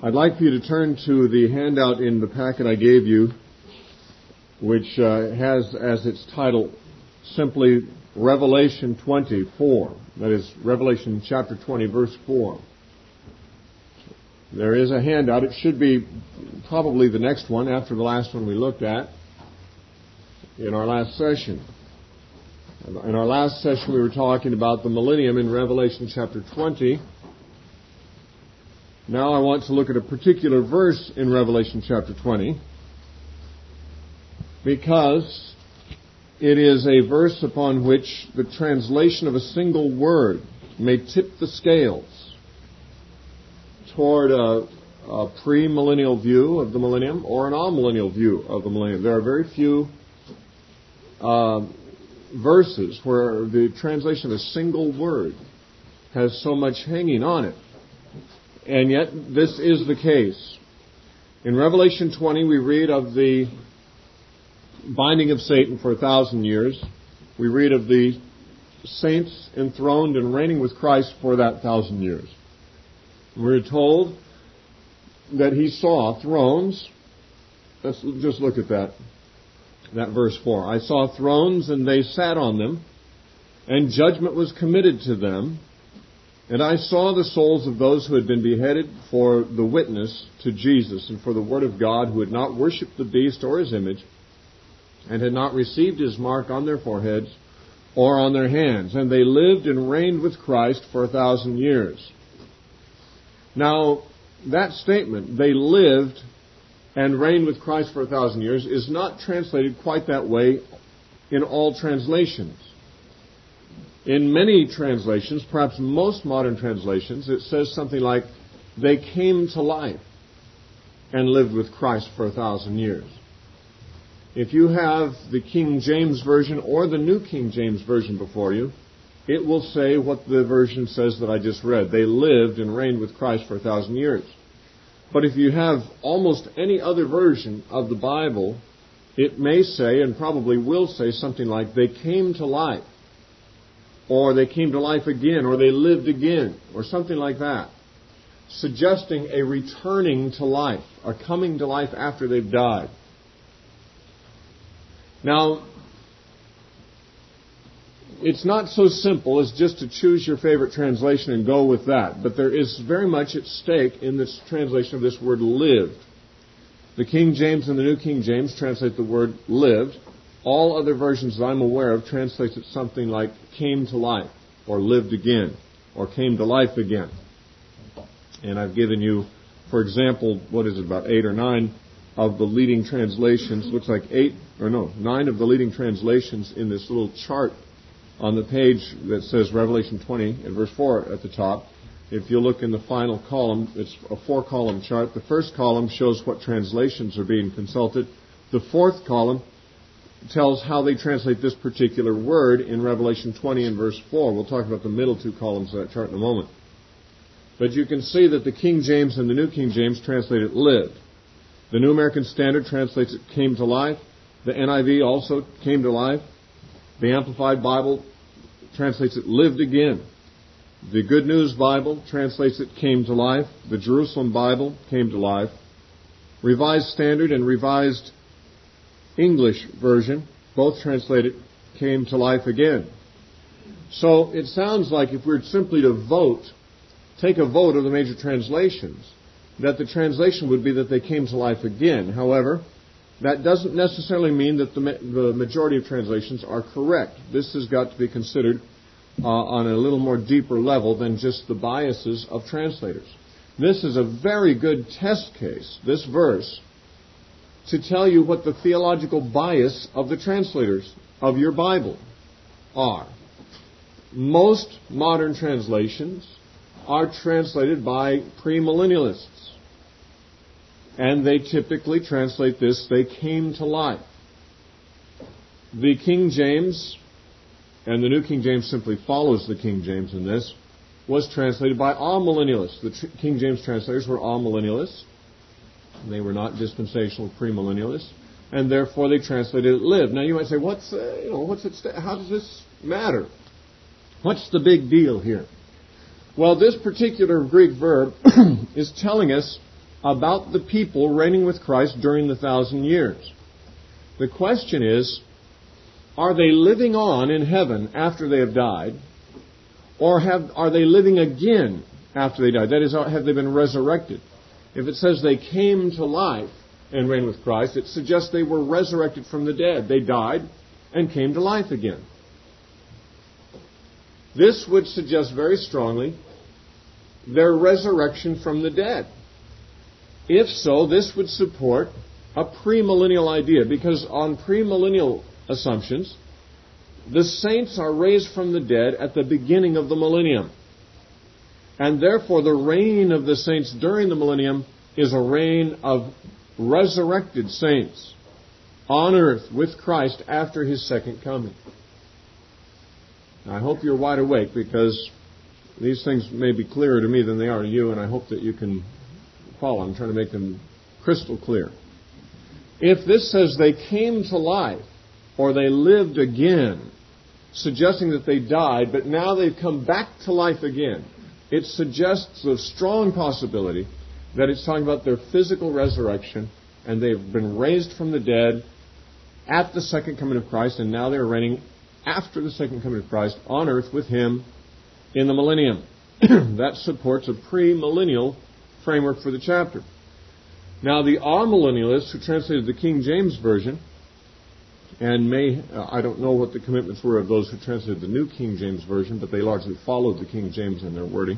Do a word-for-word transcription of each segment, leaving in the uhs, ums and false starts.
I'd like for you to turn to the handout in the packet I gave you, which uh, has as its title simply Revelation twenty-four. That is, Revelation chapter twenty, verse four. There is a handout. It should be probably the next one after the last one we looked at in our last session. In our last session we were talking about the millennium in Revelation chapter twenty. Now I want to look at a particular verse in Revelation chapter twenty because it is a verse upon which the translation of a single word may tip the scales toward a, a pre-millennial view of the millennium or an amillennial view of the millennium. There are very few uh, verses where the translation of a single word has so much hanging on it. And yet, this is the case. In Revelation twenty, we read of the binding of Satan for a thousand years. We read of the saints enthroned and reigning with Christ for that thousand years. We're told that he saw thrones. Let's just look at that, that verse four. I saw thrones, and they sat on them, and judgment was committed to them. And I saw the souls of those who had been beheaded for the witness to Jesus and for the word of God, who had not worshipped the beast or his image, and had not received his mark on their foreheads or on their hands. And they lived and reigned with Christ for a thousand years. Now, that statement, they lived and reigned with Christ for a thousand years, is not translated quite that way in all translations. In many translations, perhaps most modern translations, it says something like, they came to life and lived with Christ for a thousand years. If you have the King James Version or the New King James Version before you, it will say what the version says that I just read. They lived and reigned with Christ for a thousand years. But if you have almost any other version of the Bible, it may say, and probably will say, something like, they came to life, or they came to life again, or they lived again, or something like that, suggesting a returning to life, a coming to life after they've died. Now, it's not so simple as just to choose your favorite translation and go with that, but there is very much at stake in this translation of this word lived. The King James and the New King James translate the word lived. All other versions that I'm aware of translates it something like came to life, or lived again, or came to life again. And I've given you, for example, what is it, about eight or nine of the leading translations. Looks like eight, or no, nine of the leading translations in this little chart on the page that says Revelation twenty and verse four at the top. If you look in the final column, it's a four-column chart. The first column shows what translations are being consulted. The fourth column tells how they translate this particular word in Revelation twenty and verse four. We'll talk about the middle two columns of that chart in a moment. But you can see that the King James and the New King James translate it lived. The New American Standard translates it came to life. The N I V also came to life. The Amplified Bible translates it lived again. The Good News Bible translates it came to life. The Jerusalem Bible came to life. Revised Standard and Revised English Version both translate it came to life again. So it sounds like if we were simply to vote, take a vote of the major translations, that the translation would be that they came to life again. However, that doesn't necessarily mean that the, the majority of translations are correct. This has got to be considered uh, on a little more deeper level than just the biases of translators. This is a very good test case, this verse, to tell you what the theological bias of the translators of your Bible are. Most modern translations are translated by premillennialists. And they typically translate this, they came to life. The King James, and the New King James simply follows the King James in this, was translated by amillennialists. The tr- King James translators were amillennialists. They were not dispensational premillennialists, and therefore they translated it lived. Now you might say, what's uh, you know what's it? St- how does this matter? What's the big deal here? Well, this particular Greek verb is telling us about the people reigning with Christ during the thousand years. The question is, are they living on in heaven after they have died? Or have, are they living again after they died? That is, have they been resurrected? If it says they came to life and reigned with Christ, it suggests they were resurrected from the dead. They died and came to life again. This would suggest very strongly their resurrection from the dead. If so, this would support a premillennial idea, because on premillennial assumptions, the saints are raised from the dead at the beginning of the millennium. And therefore, the reign of the saints during the millennium is a reign of resurrected saints on earth with Christ after His second coming. Now, I hope you're wide awake, because these things may be clearer to me than they are to you, and I hope that you can follow. I'm trying to make them crystal clear. If this says they came to life, or they lived again, suggesting that they died, but now they've come back to life again, it suggests a strong possibility that it's talking about their physical resurrection, and they've been raised from the dead at the second coming of Christ, and now they're reigning after the second coming of Christ on earth with Him in the millennium. That supports a premillennial framework for the chapter. Now, the amillennialists who translated the King James Version, and may, uh, I don't know what the commitments were of those who translated the New King James Version, but they largely followed the King James in their wording.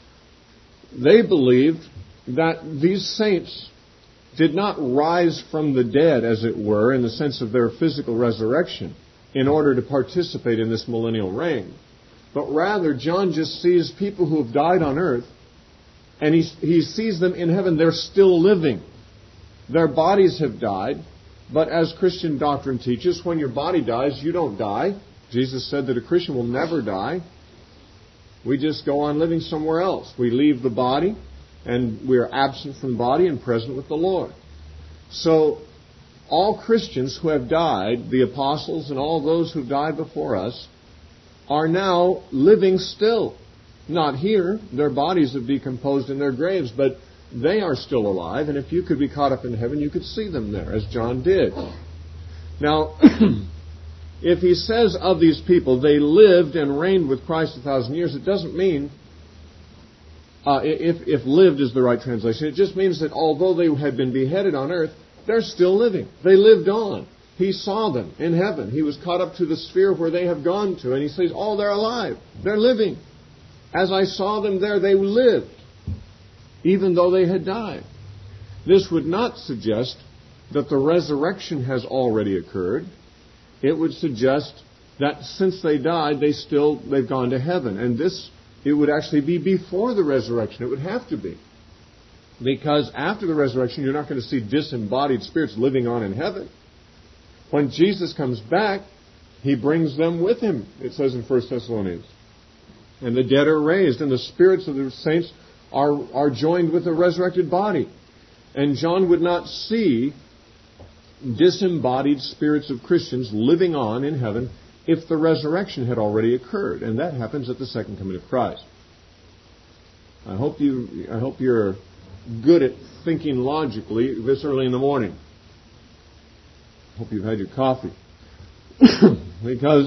They believed that these saints did not rise from the dead, as it were, in the sense of their physical resurrection, in order to participate in this millennial reign. But rather, John just sees people who have died on earth, and he, he sees them in heaven. They're still living. Their bodies have died. But as Christian doctrine teaches, when your body dies, you don't die. Jesus said that a Christian will never die. We just go on living somewhere else. We leave the body, and we are absent from the body and present with the Lord. So, all Christians who have died, the apostles and all those who died before us, are now living still. Not here. Their bodies have decomposed in their graves, but they are still alive, and if you could be caught up in heaven, you could see them there, as John did. Now, if he says of these people, they lived and reigned with Christ a thousand years, it doesn't mean, uh, if, if lived is the right translation, it just means that although they had been beheaded on earth, they're still living. They lived on. He saw them in heaven. He was caught up to the sphere where they have gone to, and he says, oh, they're alive. They're living. As I saw them there, they lived, even though they had died. This would not suggest that the resurrection has already occurred. It would suggest that since they died, they still, they've gone to heaven. And this, it would actually be before the resurrection. It would have to be. Because after the resurrection, you're not going to see disembodied spirits living on in heaven. When Jesus comes back, He brings them with Him, it says in First Thessalonians. And the dead are raised, and the spirits of the saints are, are joined with the resurrected body. And John would not see disembodied spirits of Christians living on in heaven if the resurrection had already occurred. And that happens at the second coming of Christ. I hope you, I hope you're good at thinking logically this early in the morning. I hope you've had your coffee. Because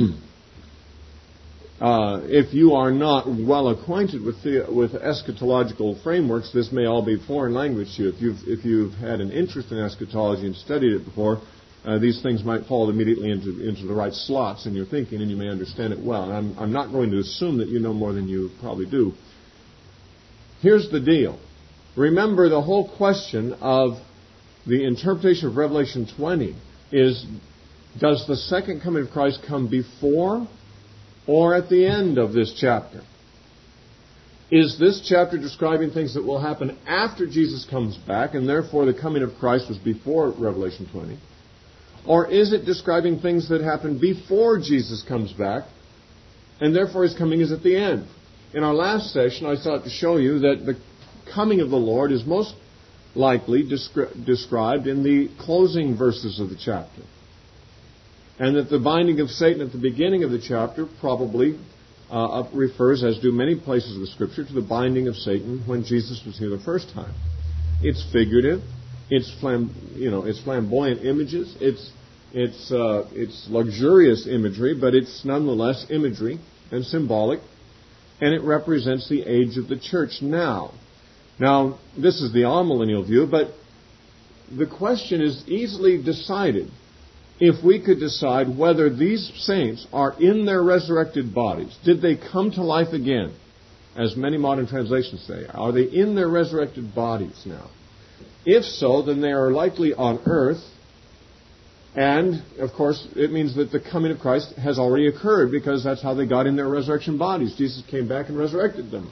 Uh, if you are not well acquainted with the, with eschatological frameworks, this may all be foreign language to you. If you've, if you've had an interest in eschatology and studied it before, uh, these things might fall immediately into, into the right slots in your thinking, and you may understand it well. And I'm, I'm not going to assume that you know more than you probably do. Here's the deal. Remember, the whole question of the interpretation of Revelation twenty is, does the second coming of Christ come before or at the end of this chapter? Is this chapter describing things that will happen after Jesus comes back, and therefore the coming of Christ was before Revelation twenty? Or is it describing things that happen before Jesus comes back, and therefore His coming is at the end? In our last session, I sought to show you that the coming of the Lord is most likely descri- described in the closing verses of the chapter. And that the binding of Satan at the beginning of the chapter probably uh, refers, as do many places of the Scripture, to the binding of Satan when Jesus was here the first time. It's figurative. It's flam, you know, it's flamboyant images. It's it's uh, it's luxurious imagery, but it's nonetheless imagery and symbolic, and it represents the age of the church now. Now, this is the amillennial view, but the question is easily decided if we could decide whether these saints are in their resurrected bodies. Did they come to life again, as many modern translations say? Are they in their resurrected bodies now? If so, then they are likely on earth, and, of course, it means that the coming of Christ has already occurred, because that's how they got in their resurrection bodies. Jesus came back and resurrected them.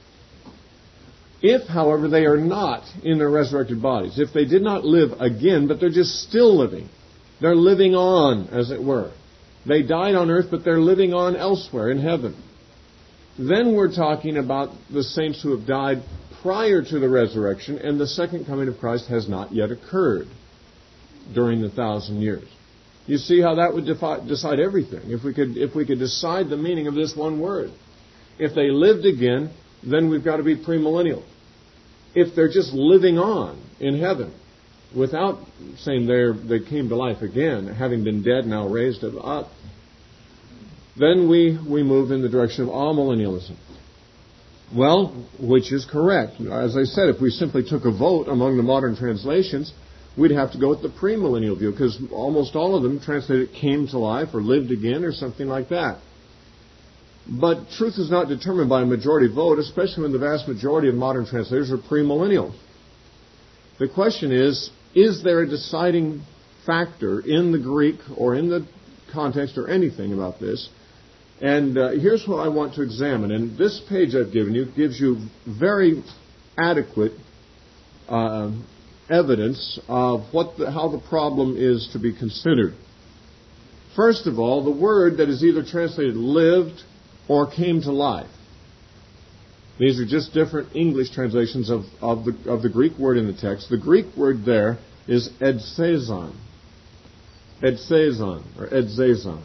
If, however, they are not in their resurrected bodies, if they did not live again, but they're just still living, they're living on, as it were. They died on earth, but they're living on elsewhere in heaven. Then we're talking about the saints who have died prior to the resurrection, and the second coming of Christ has not yet occurred during the thousand years. You see how that would defi- decide everything, if we could if we could decide the meaning of this one word. If they lived again, then we've got to be premillennial. If they're just living on in heaven, without saying they they came to life again, having been dead, now raised up, then we, we move in the direction of amillennialism. Well, which is correct. As I said, if we simply took a vote among the modern translations, we'd have to go with the premillennial view, because almost all of them translated came to life or lived again or something like that. But truth is not determined by a majority vote, especially when the vast majority of modern translators are premillennial. The question is, is there a deciding factor in the Greek or in the context or anything about this? And uh, here's what I want to examine. And this page I've given you gives you very adequate uh, evidence of what the, how the problem is to be considered. First of all, the word that is either translated lived or came to life. These are just different English translations of, of, the, of the Greek word in the text. The Greek word there is edzazon. Edzazon, or edzazon.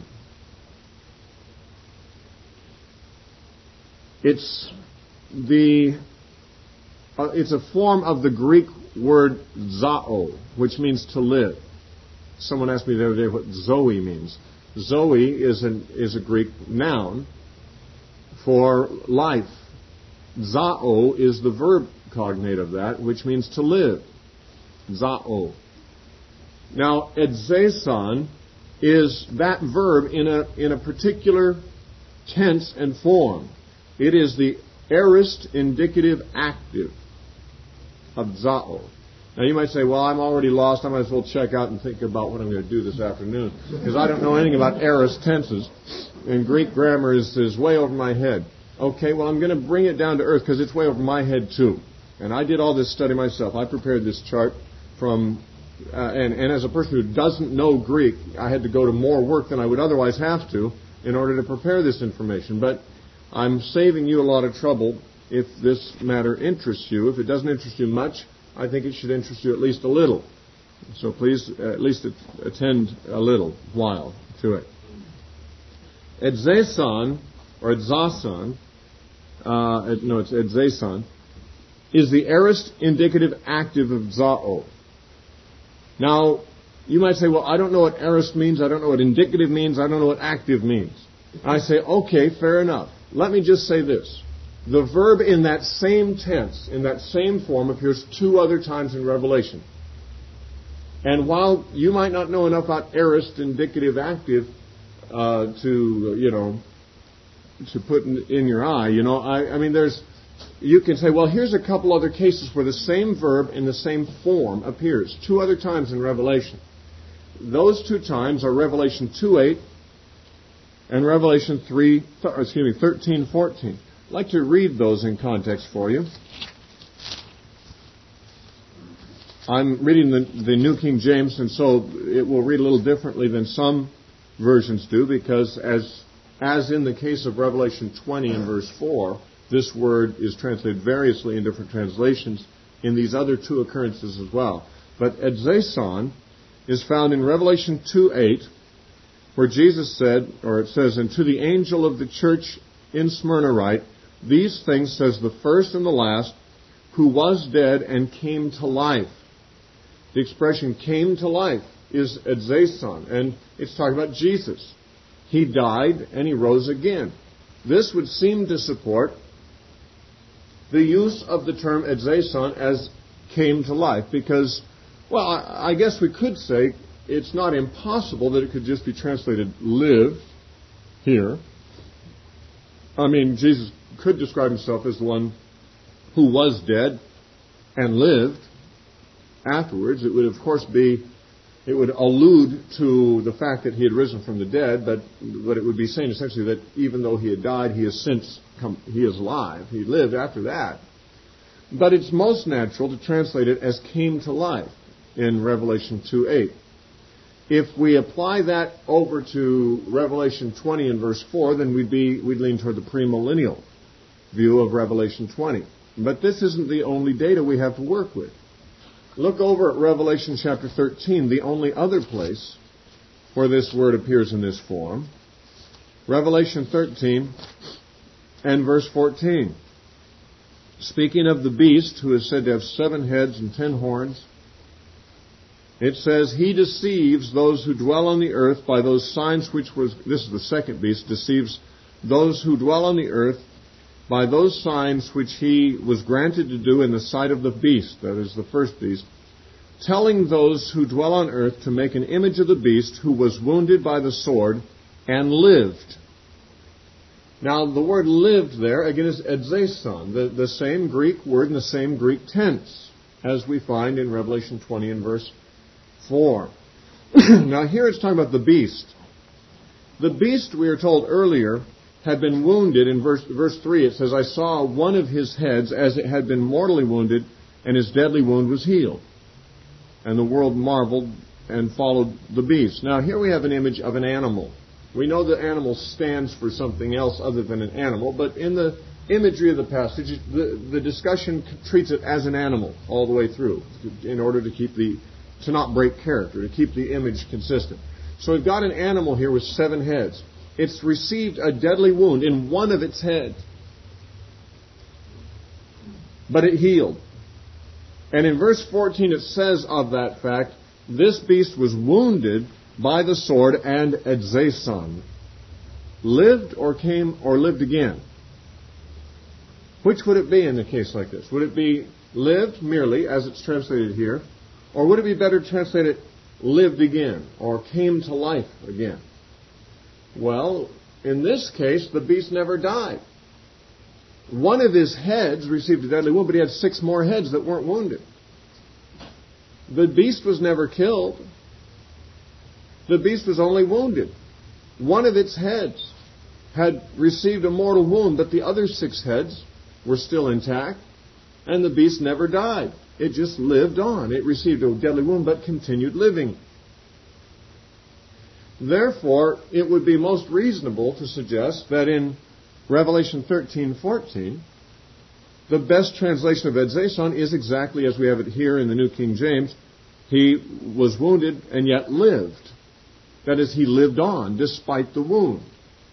It's the uh, it's a form of the Greek word zao, which means to live. Someone asked me the other day what Zoe means. Zoe is an is a Greek noun for life. Zao is the verb cognate of that, which means to live. Zao. Now, edzazon is that verb in a in a particular tense and form. It is the aorist indicative active of zao. Now, you might say, well, I'm already lost. I might as well check out and think about what I'm going to do this afternoon, because I don't know anything about aorist tenses, and Greek grammar is, is way over my head. Okay, well, I'm going to bring it down to earth, because it's way over my head, too. And I did all this study myself. I prepared this chart from, uh, and, and as a person who doesn't know Greek, I had to go to more work than I would otherwise have to in order to prepare this information. But I'm saving you a lot of trouble if this matter interests you. If it doesn't interest you much, I think it should interest you at least a little. So please at least attend a little while to it. Edzazon, or edzason, uh, no, it's edzazon, is the aorist indicative active of zao. Now, you might say, well, I don't know what aorist means, I don't know what indicative means, I don't know what active means. I say, okay, fair enough. Let me just say this. The verb in that same tense, in that same form, appears two other times in Revelation. And while you might not know enough about aorist indicative active uh, to, you know, to put in, in your eye, you know, I, I mean, there's, you can say, well, here's a couple other cases where the same verb in the same form appears two other times in Revelation. Those two times are Revelation two eight and Revelation three, th- excuse me, thirteen fourteen. I'd like to read those in context for you. I'm reading the, the New King James, and so it will read a little differently than some versions do, because as as in the case of Revelation twenty and verse four, this word is translated variously in different translations in these other two occurrences as well. But edzazon is found in Revelation two eight, where Jesus said, or it says, and to the angel of the church in Smyrna write, these things says the first and the last, who was dead and came to life. The expression came to life is edzason, and it's talking about Jesus. He died and he rose again. This would seem to support the use of the term edzason as came to life, because, well, I guess we could say it's not impossible that it could just be translated live here. I mean, Jesus could describe himself as the one who was dead and lived afterwards. It would, of course, be, it would allude to the fact that he had risen from the dead, but, but it would be saying essentially that even though he had died, he has since come, he is alive. He lived after that. But it's most natural to translate it as came to life in Revelation two eight. If we apply that over to Revelation twenty and verse four, then we'd be we'd lean toward the premillennial view of Revelation twenty. But this isn't the only data we have to work with. Look over at Revelation chapter thirteen, the only other place where this word appears in this form. Revelation thirteen and verse fourteen. Speaking of the beast, who is said to have seven heads and ten horns, it says, he deceives those who dwell on the earth by those signs which was, this is the second beast, deceives those who dwell on the earth by those signs which he was granted to do in the sight of the beast, that is the first beast, telling those who dwell on earth to make an image of the beast who was wounded by the sword and lived. Now, the word lived there, again, is edzason, the, the same Greek word in the same Greek tense, as we find in Revelation twenty and verse four. Now, here it's talking about the beast. The beast, we are told earlier, had been wounded. In verse, verse three, it says, I saw one of his heads as it had been mortally wounded, and his deadly wound was healed. And the world marveled and followed the beast. Now, here we have an image of an animal. We know the animal stands for something else other than an animal, but in the imagery of the passage, the, the discussion treats it as an animal all the way through, in order to keep the, to not break character, to keep the image consistent. So we've got an animal here with seven heads. It's received a deadly wound in one of its heads, but it healed. And in verse fourteen it says of that fact, this beast was wounded by the sword and edzason, lived or came or lived again. Which would it be in a case like this? Would it be lived merely, as it's translated here, or would it be better translated lived again or came to life again? Well, in this case, the beast never died. One of his heads received a deadly wound, but he had six more heads that weren't wounded. The beast was never killed. The beast was only wounded. One of its heads had received a mortal wound, but the other six heads were still intact, and the beast never died. It just lived on. It received a deadly wound, but continued living. Therefore, it would be most reasonable to suggest that in Revelation thirteen fourteen, the best translation of edzason is exactly as we have it here in the New King James. He was wounded and yet lived. That is, he lived on despite the wound.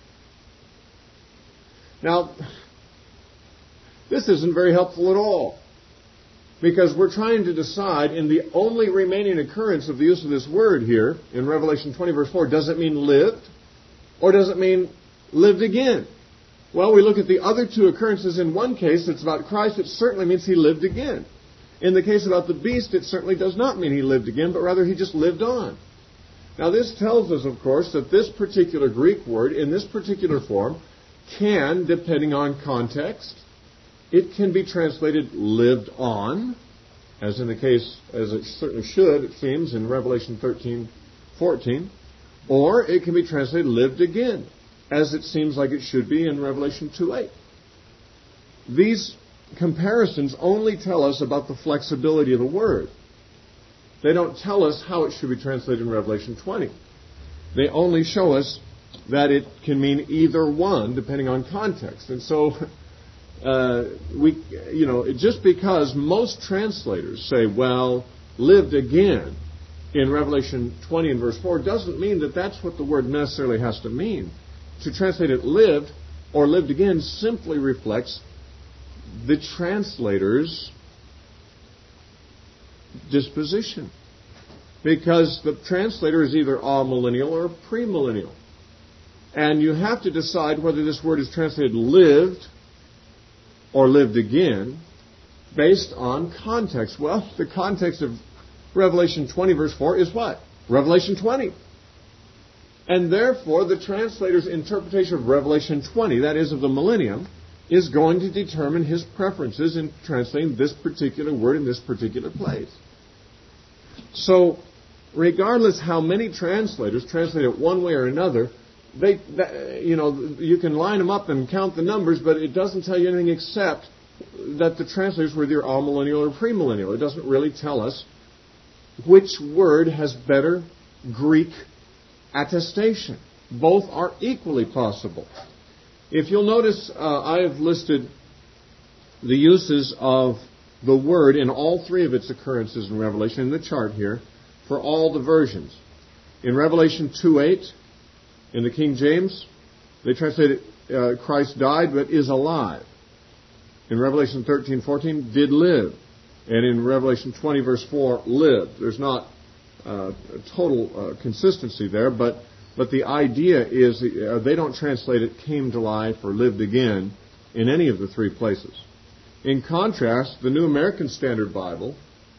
Now, this isn't very helpful at all, because we're trying to decide in the only remaining occurrence of the use of this word here in Revelation twenty verse four, does it mean lived or does it mean lived again? Well, we look at the other two occurrences. In one case, it's about Christ. It certainly means he lived again. In the case about the beast, it certainly does not mean he lived again, but rather he just lived on. Now, this tells us, of course, that this particular Greek word in this particular form can, depending on context, it can be translated lived on, as in the case, as it certainly should, it seems, in Revelation thirteen fourteen, or it can be translated lived again, as it seems like it should be in Revelation two eight. These comparisons only tell us about the flexibility of the word. They don't tell us how it should be translated in Revelation twenty. They only show us that it can mean either one, depending on context. And so, uh, we, you know, just because most translators say, well, lived again in Revelation twenty and verse four, doesn't mean that that's what the word necessarily has to mean. To translate it lived or lived again simply reflects the translator's disposition. Because the translator is either amillennial or premillennial. And you have to decide whether this word is translated lived or lived again based on context. Well, the context of Revelation twenty verse four is what? Revelation twenty. And therefore, the translator's interpretation of Revelation twenty, that is of the millennium, is going to determine his preferences in translating this particular word in this particular place. So, regardless how many translators translate it one way or another, they, that, you know, you can line them up and count the numbers, but it doesn't tell you anything except that the translators were either amillennial or premillennial. It doesn't really tell us which word has better Greek attestation. Both are equally possible. If you'll notice, uh, I have listed the uses of the word in all three of its occurrences in Revelation in the chart here for all the versions. In Revelation two eight, in the King James, they translate it, uh, Christ died but is alive. In Revelation thirteen fourteen, did live. And in Revelation twenty verse four, lived. There's not uh, a total uh, consistency there, but but the idea is uh, they don't translate it came to life or lived again in any of the three places. In contrast, the New American Standard Bible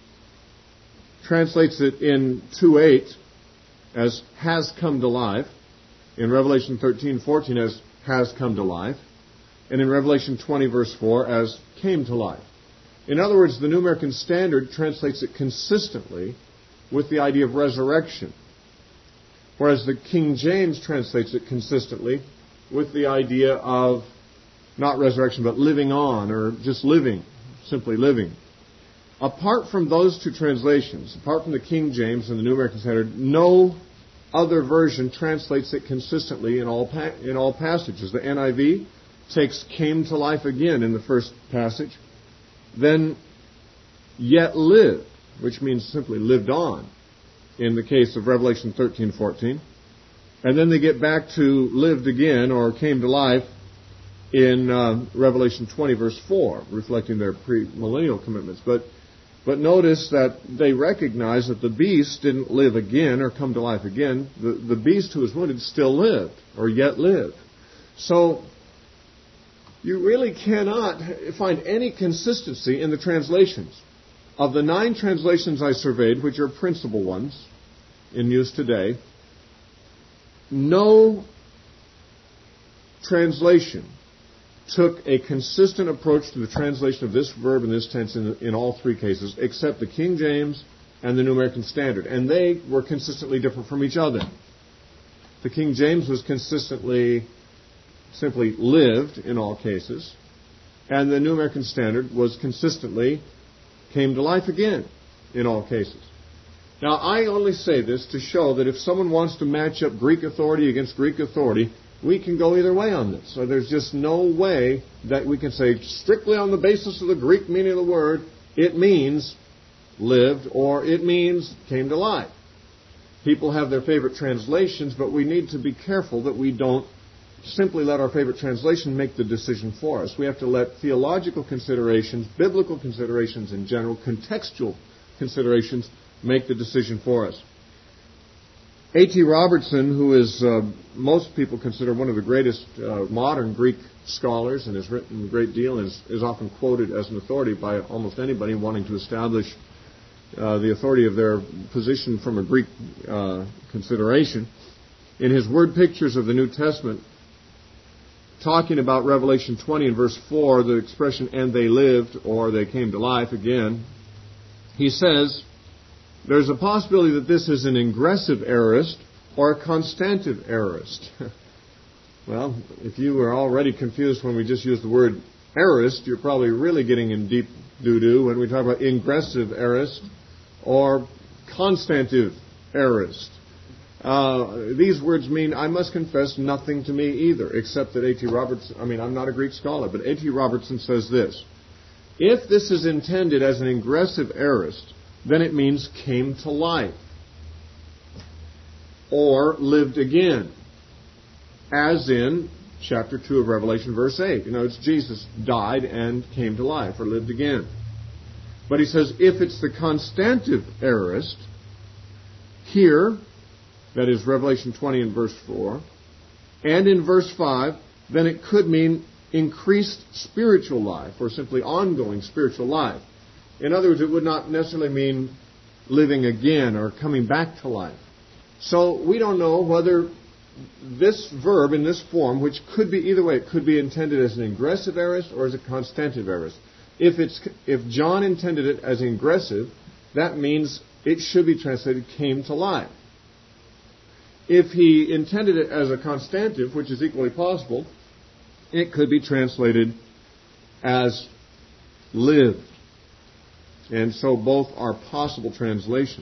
translates it in two eight as has come to life, in Revelation thirteen fourteen as has come to life, and in Revelation twenty verse four as came to life. In other words, the New American Standard translates it consistently with the idea of resurrection, whereas the King James translates it consistently with the idea of not resurrection, but living on, or just living, simply living. Apart from those two translations, apart from the King James and the New American Standard, no other version translates it consistently in all pa- in all passages. The N I V takes came to life again in the first passage, then yet lived, which means simply lived on, in the case of Revelation thirteen fourteen. And then they get back to lived again, or came to life, in uh, Revelation twenty verse four, reflecting their pre-millennial commitments. But but notice that they recognize that the beast didn't live again or come to life again. The, the beast who was wounded still lived, or yet lived. So you really cannot find any consistency in the translations. Of the nine translations I surveyed, which are principal ones in use today, no translation took a consistent approach to the translation of this verb in this tense in, in all three cases, except the King James and the New American Standard. And they were consistently different from each other. The King James was consistently simply lived in all cases, and the New American Standard was consistently came to life again in all cases. Now, I only say this to show that if someone wants to match up Greek authority against Greek authority, we can go either way on this. So there's just no way that we can say strictly on the basis of the Greek meaning of the word, it means lived or it means came to life. People have their favorite translations, but we need to be careful that we don't simply let our favorite translation make the decision for us. We have to let theological considerations, biblical considerations in general, contextual considerations make the decision for us. A T Robertson, who is uh, most people consider one of the greatest uh, modern Greek scholars and has written a great deal and is, is often quoted as an authority by almost anybody wanting to establish uh, the authority of their position from a Greek uh, consideration. In his Word Pictures of the New Testament, talking about Revelation twenty and verse four, the expression, and they lived, or they came to life again, he says, there's a possibility that this is an ingressive aorist or a constantive aorist. Well, if you were already confused when we just used the word aorist, you're probably really getting in deep doo-doo when we talk about ingressive aorist or constantive aorist. Uh, these words mean, I must confess, nothing to me either, except that A T Robertson, I mean, I'm not a Greek scholar, but A T Robertson says this: if this is intended as an ingressive aorist, then it means came to life or lived again, as in chapter two of Revelation, verse eight. You know, it's Jesus died and came to life or lived again. But he says if it's the constantive aorist, here, that is Revelation twenty in verse four, and in verse five, then it could mean increased spiritual life, or simply ongoing spiritual life. In other words, it would not necessarily mean living again or coming back to life. So we don't know whether this verb in this form, which could be either way, it could be intended as an ingressive aorist or as a constantive aorist. If it's if John intended it as ingressive, that means it should be translated came to life. If he intended it as a constantive, which is equally possible, it could be translated as lived. And so both are possible translations.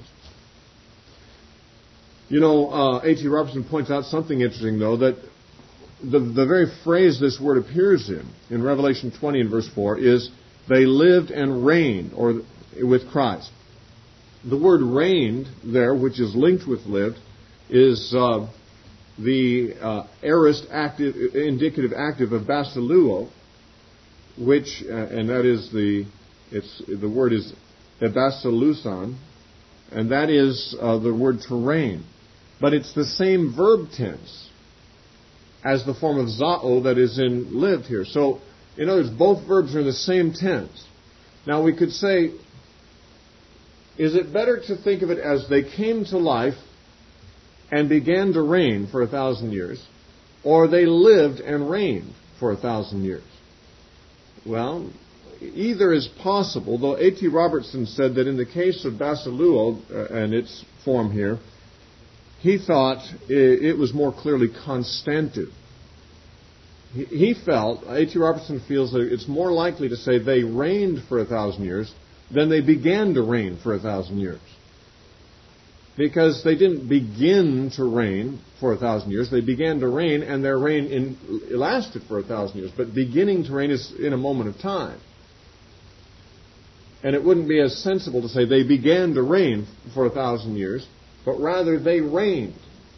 You know, uh, A T Robertson points out something interesting, though, that the, the very phrase this word appears in, in Revelation twenty and verse four, is they lived and reigned, or with Christ. The word reigned there, which is linked with lived, is uh, the uh, aorist active, indicative active of basiluo, which, uh, and that is the, it's the word is ebasilusan, and that is uh, the word to reign. But it's the same verb tense as the form of zao that is in lived here. So, in other words, both verbs are in the same tense. Now, we could say, is it better to think of it as they came to life and began to reign for a thousand years, or they lived and reigned for a thousand years? Well, either is possible, though A T Robertson said that in the case of basiluo uh, and its form here, he thought it, it was more clearly constantive. He, he felt, A T Robertson feels that it's more likely to say they reigned for a thousand years than they began to reign for a thousand years. Because they didn't begin to reign for a thousand years. They began to reign, and their reign in, lasted for a thousand years. But beginning to reign is in a moment of time. And it wouldn't be as sensible to say they began to reign for a thousand years, but rather they reigned.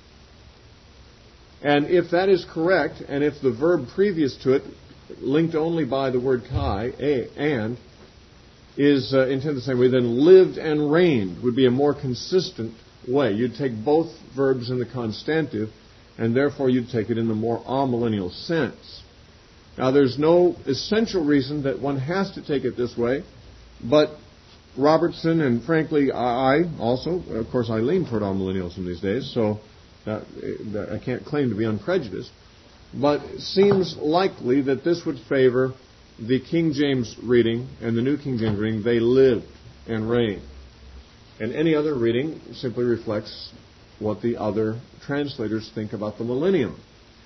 And if that is correct, and if the verb previous to it, linked only by the word kai, a, and, is uh, intended the same way, then lived and reigned would be a more consistent way. You'd take both verbs in the constantive, and therefore you'd take it in the more amillennial sense. Now, there's no essential reason that one has to take it this way, but Robertson, and frankly, I also, of course, I lean toward amillennialism these days, so that, that I can't claim to be unprejudiced, but it seems likely that this would favor the King James reading and the New King James reading. They lived and reigned. And any other reading simply reflects what the other translators think about the millennium.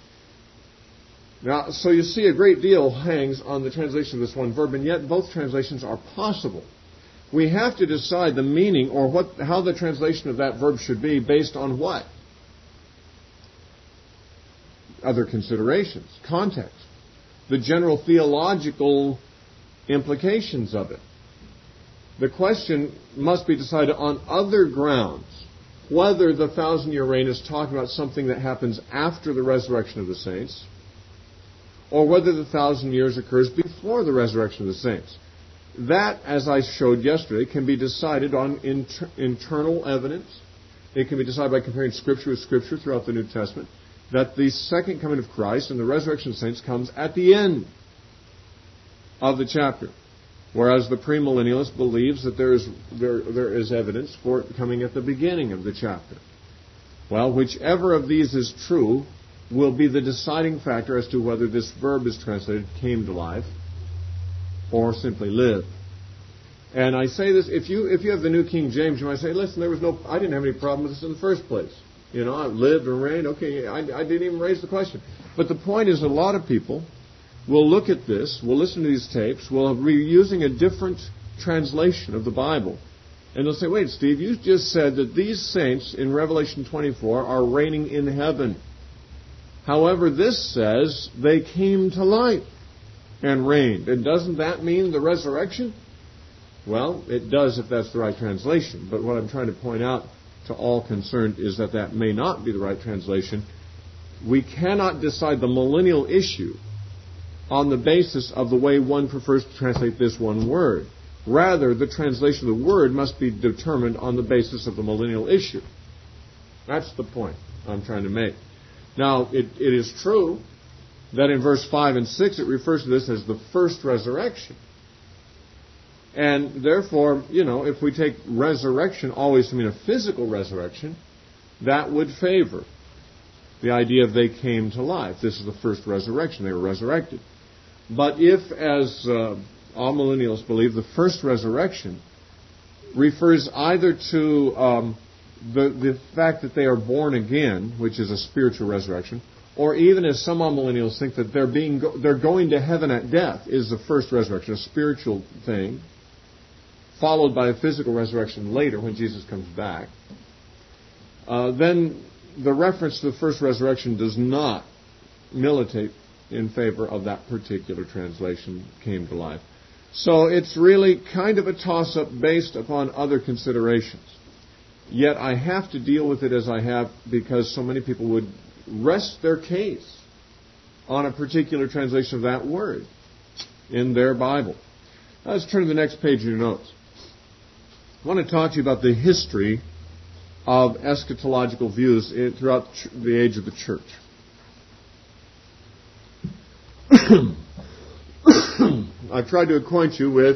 Now, so you see a great deal hangs on the translation of this one verb, and yet both translations are possible. We have to decide the meaning or what, how the translation of that verb should be based on what? Other considerations, context, the general theological implications of it. The question must be decided on other grounds, whether the thousand-year reign is talking about something that happens after the resurrection of the saints, or whether the thousand years occurs before the resurrection of the saints. That, as I showed yesterday, can be decided on inter- internal evidence. It can be decided by comparing Scripture with Scripture throughout the New Testament, that the second coming of Christ and the resurrection of the saints comes at the end of the chapter, whereas the premillennialist believes that there is, there, there is evidence for it coming at the beginning of the chapter. Well, whichever of these is true will be the deciding factor as to whether this verb is translated came to life or simply lived. And I say this, if you if you have the New King James, you might say, listen, there was no, I didn't have any problem with this in the first place. You know, I lived and reigned, okay, I, I didn't even raise the question. But the point is, a lot of people will look at this, will listen to these tapes, will be using a different translation of the Bible. And they'll say, wait, Steve, you just said that these saints in Revelation twenty-four are reigning in heaven. However, this says they came to life and reigned. And doesn't that mean the resurrection? Well, it does if that's the right translation. But what I'm trying to point out to all concerned is that that may not be the right translation. We cannot decide the millennial issue on the basis of the way one prefers to translate this one word. Rather, the translation of the word must be determined on the basis of the millennial issue. That's the point I'm trying to make. Now, it, it is true that in verse five and six it refers to this as the first resurrection. And therefore, you know, if we take resurrection always to mean a physical resurrection, that would favor the idea of they came to life. This is the first resurrection. They were resurrected. But if, as uh, all millennials believe, the first resurrection refers either to um, the, the fact that they are born again, which is a spiritual resurrection, or even as some millennials think that they're being go- they're going to heaven at death is the first resurrection, a spiritual thing, followed by a physical resurrection later when Jesus comes back, uh, then the reference to the first resurrection does not militate in favor of that particular translation, came to life. So it's really kind of a toss-up based upon other considerations. Yet I have to deal with it as I have because so many people would rest their case on a particular translation of that word in their Bible. Now let's turn to the next page of your notes. I want to talk to you about the history of eschatological views throughout the age of the church. I've tried to acquaint you with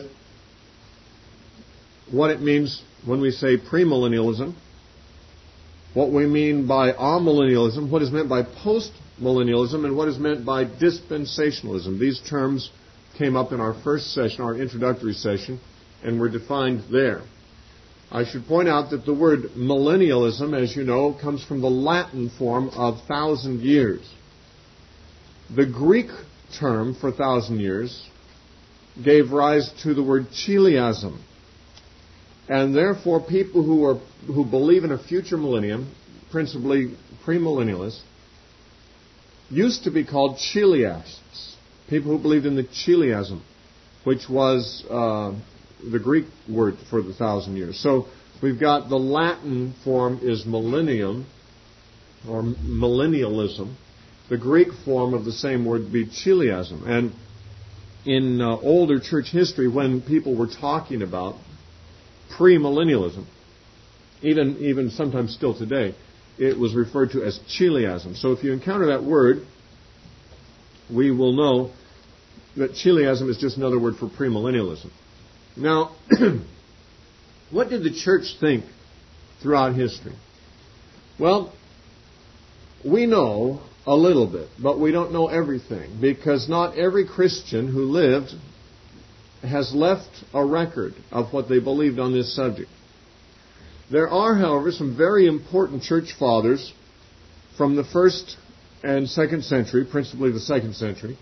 what it means when we say premillennialism, what we mean by amillennialism, what is meant by postmillennialism, and what is meant by dispensationalism. These terms came up in our first session, our introductory session, and were defined there. I should point out that the word millennialism, as you know, comes from the Latin form of thousand years. The Greek term for thousand years gave rise to the word chiliasm. And therefore, people who are who believe in a future millennium, principally premillennialists, used to be called chiliasts. People who believed in the chiliasm, which was uh, the Greek word for the thousand years. So we've got the Latin form is millennium, or millennialism. The Greek form of the same word would be chiliasm. And in uh, older church history, when people were talking about premillennialism, even even sometimes still today, it was referred to as chiliasm. So if you encounter that word, we will know that chiliasm is just another word for premillennialism. Now, what did the church think throughout history? Well, we know a little bit, but we don't know everything, because not every Christian who lived has left a record of what they believed on this subject. There are, however, some very important church fathers from the first and second century, principally the second century,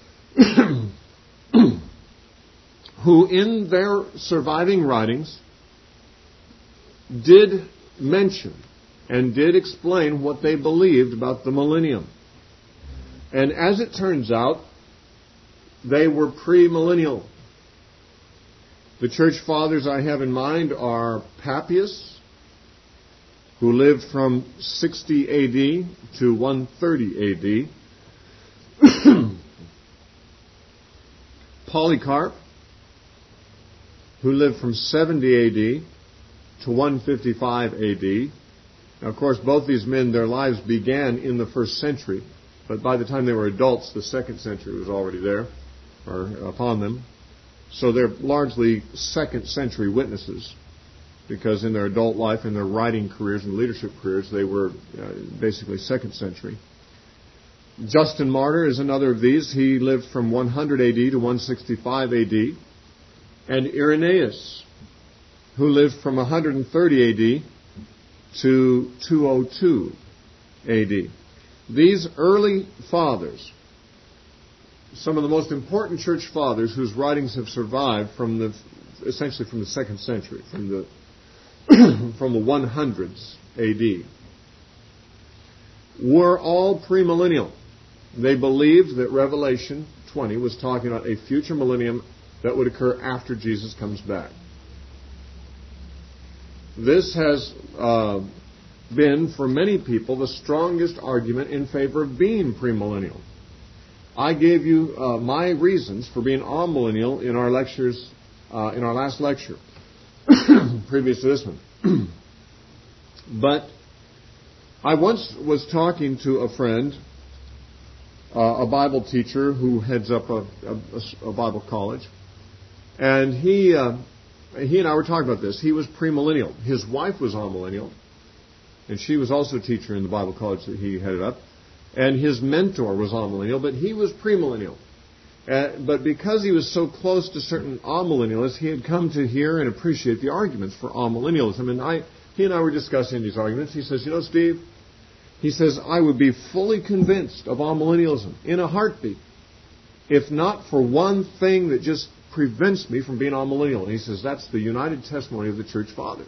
who in their surviving writings did mention and did explain what they believed about the millennium. And as it turns out, they were premillennial. The church fathers I have in mind are Papias, who lived from sixty A D to one thirty A D, Polycarp, who lived from seventy A D to one fifty-five A D. Now, of course, both these men, their lives began in the first century, but by the time they were adults, the second century was already there, or upon them. So they're largely second century witnesses, because in their adult life, in their writing careers and leadership careers, they were uh, basically second century. Justin Martyr is another of these. He lived from one hundred A D to one sixty-five A D. And Irenaeus, who lived from one hundred thirty A D to two oh two A D. These early fathers, some of the most important church fathers whose writings have survived from the, essentially from the second century, from the from the one hundreds A D, were all premillennial. They believed that Revelation twenty was talking about a future millennium that would occur after Jesus comes back. This has uh, been, for many people, the strongest argument in favor of being premillennial. I gave you uh, my reasons for being amillennial in our lectures uh, in our last lecture, previous to this one. But I once was talking to a friend, uh, a Bible teacher who heads up a, a, a Bible college, and he uh, he and I were talking about this. He was premillennial. His wife was amillennial, and she was also a teacher in the Bible college that he headed up. And his mentor was amillennial, but he was premillennial. Uh, but because he was so close to certain amillennialists, he had come to hear and appreciate the arguments for amillennialism. And I, he and I were discussing these arguments. He says, you know, Steve, he says, I would be fully convinced of amillennialism in a heartbeat, if not for one thing that just prevents me from being amillennial. And he says, that's the united testimony of the church fathers.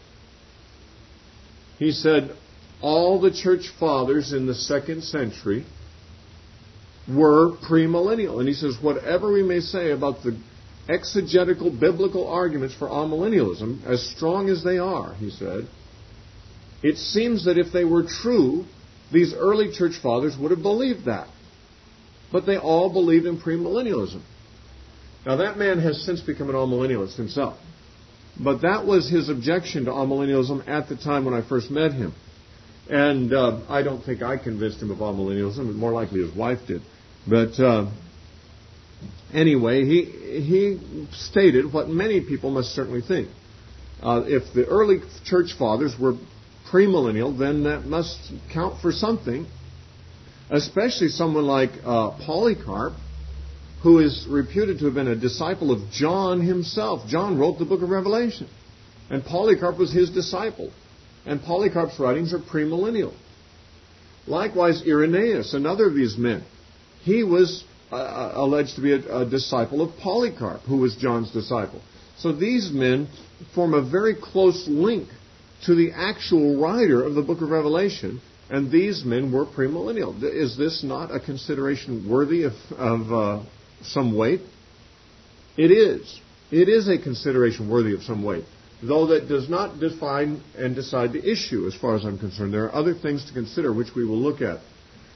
He said, all the church fathers in the second century were premillennial. And he says, whatever we may say about the exegetical biblical arguments for amillennialism, as strong as they are, he said, it seems that if they were true, these early church fathers would have believed that. But they all believed in premillennialism. Now that man has since become an amillennialist himself. But that was his objection to amillennialism at the time when I first met him. And uh, I don't think I convinced him of amillennialism. More likely his wife did. But uh, anyway, he he stated what many people must certainly think. Uh, if the early church fathers were premillennial, then that must count for something. Especially someone like uh, Polycarp, who is reputed to have been a disciple of John himself. John wrote the book of Revelation, and Polycarp was his disciple. And Polycarp's writings are premillennial. Likewise, Irenaeus, another of these men, he was uh, alleged to be a, a disciple of Polycarp, who was John's disciple. So these men form a very close link to the actual writer of the book of Revelation, and these men were premillennial. Is this not a consideration worthy of, of uh, some weight? It is. It is a consideration worthy of some weight, though that does not define and decide the issue as far as I'm concerned. There are other things to consider which we will look at.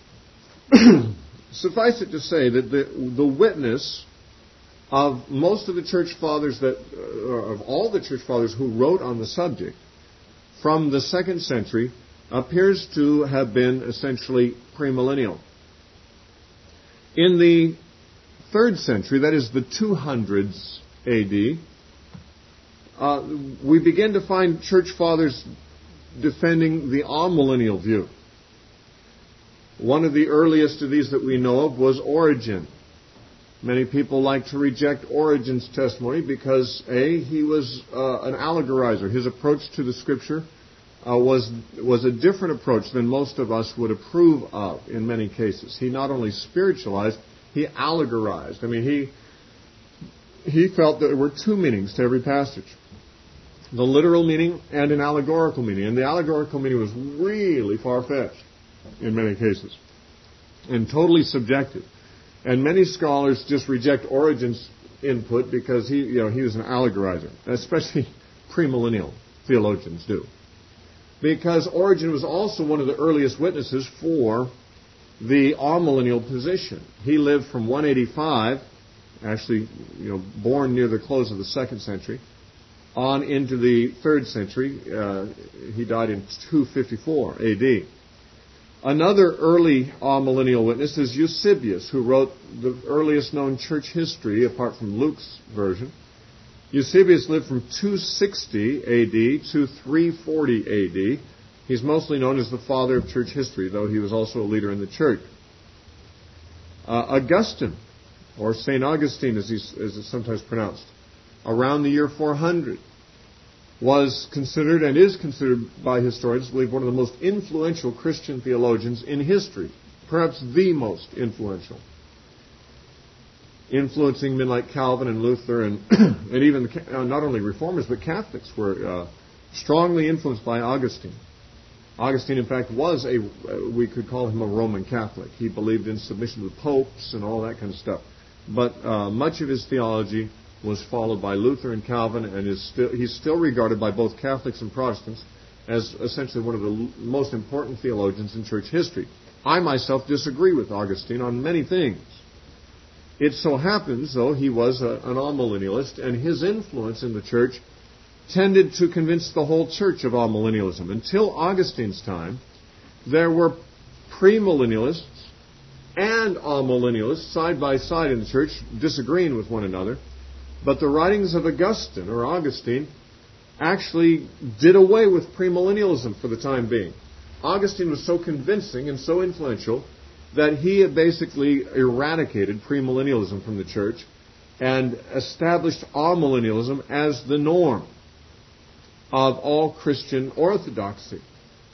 Suffice it to say that the, the witness of most of the church fathers, that uh, of all the church fathers who wrote on the subject from the second century, appears to have been essentially premillennial. In the third century, that is the two hundreds A D, uh, we begin to find church fathers defending the amillennial view. One of the earliest of these that we know of was Origen. Many people like to reject Origen's testimony because, A, he was uh, an allegorizer. His approach to the Scripture uh, was was a different approach than most of us would approve of in many cases. He not only spiritualized, he allegorized. I mean, he he felt that there were two meanings to every passage. The literal meaning and an allegorical meaning. And the allegorical meaning was really far-fetched in many cases and totally subjective. And many scholars just reject Origen's input because he, you know, he was an allegorizer, especially premillennial theologians do. Because Origen was also one of the earliest witnesses for the amillennial position. He lived from one eighty-five, actually, you know, born near the close of the second century, on into the third century. Uh, he died in two fifty-four A D. Another early amillennial witness is Eusebius, who wrote the earliest known church history, apart from Luke's version. Eusebius lived from two sixty A D to three forty A D. He's mostly known as the father of church history, though he was also a leader in the church. Uh, Augustine, or Saint Augustine as, he's, as it's sometimes pronounced, around the year four hundred, was considered and is considered by historians to believe one of the most influential Christian theologians in history, perhaps the most influential, influencing men like Calvin and Luther and and even uh, not only reformers but Catholics were uh, strongly influenced by Augustine. Augustine, in fact, was a, uh, we could call him a Roman Catholic. He believed in submission to the popes and all that kind of stuff. But uh, much of his theology was followed by Luther and Calvin, and is still, he's still regarded by both Catholics and Protestants as essentially one of the l- most important theologians in church history. I myself disagree with Augustine on many things. It so happens, though, he was a, an amillennialist, and his influence in the church tended to convince the whole church of amillennialism. Until Augustine's time, there were premillennialists and amillennialists side by side in the church, disagreeing with one another. But the writings of Augustine, or Augustine, actually did away with premillennialism for the time being. Augustine was so convincing and so influential that he had basically eradicated premillennialism from the church and established amillennialism as the norm of all Christian orthodoxy.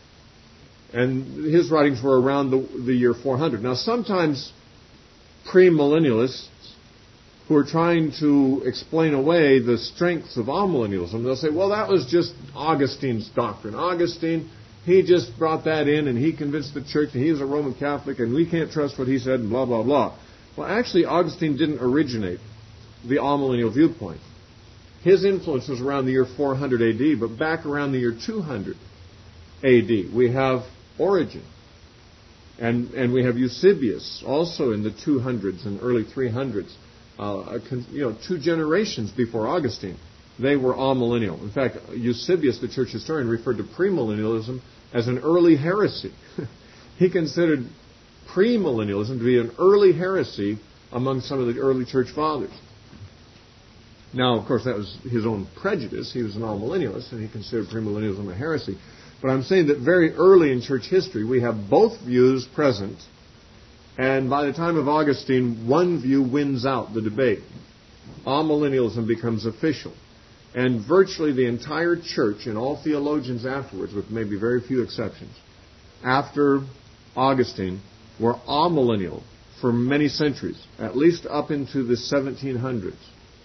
And his writings were around the, the year four hundred. Now, sometimes premillennialists who are trying to explain away the strengths of amillennialism, they'll say, well, that was just Augustine's doctrine. Augustine, he just brought that in and he convinced the church and he was a Roman Catholic and we can't trust what he said and blah, blah, blah. Well, actually, Augustine didn't originate the amillennial viewpoint. His influence was around the year four hundred A D, but back around the year two hundred A D, we have Origen. And, and we have Eusebius, also in the two hundreds and early three hundreds. Uh, you know, two generations before Augustine, they were amillennial. In fact, Eusebius, the church historian, referred to premillennialism as an early heresy. He considered premillennialism to be an early heresy among some of the early church fathers. Now, of course, that was his own prejudice. He was an amillennialist, and he considered premillennialism a heresy. But I'm saying that very early in church history, we have both views present. And by the time of Augustine, one view wins out the debate. Amillennialism becomes official. And virtually the entire church and all theologians afterwards, with maybe very few exceptions, after Augustine, were amillennial for many centuries, at least up into the seventeen hundreds.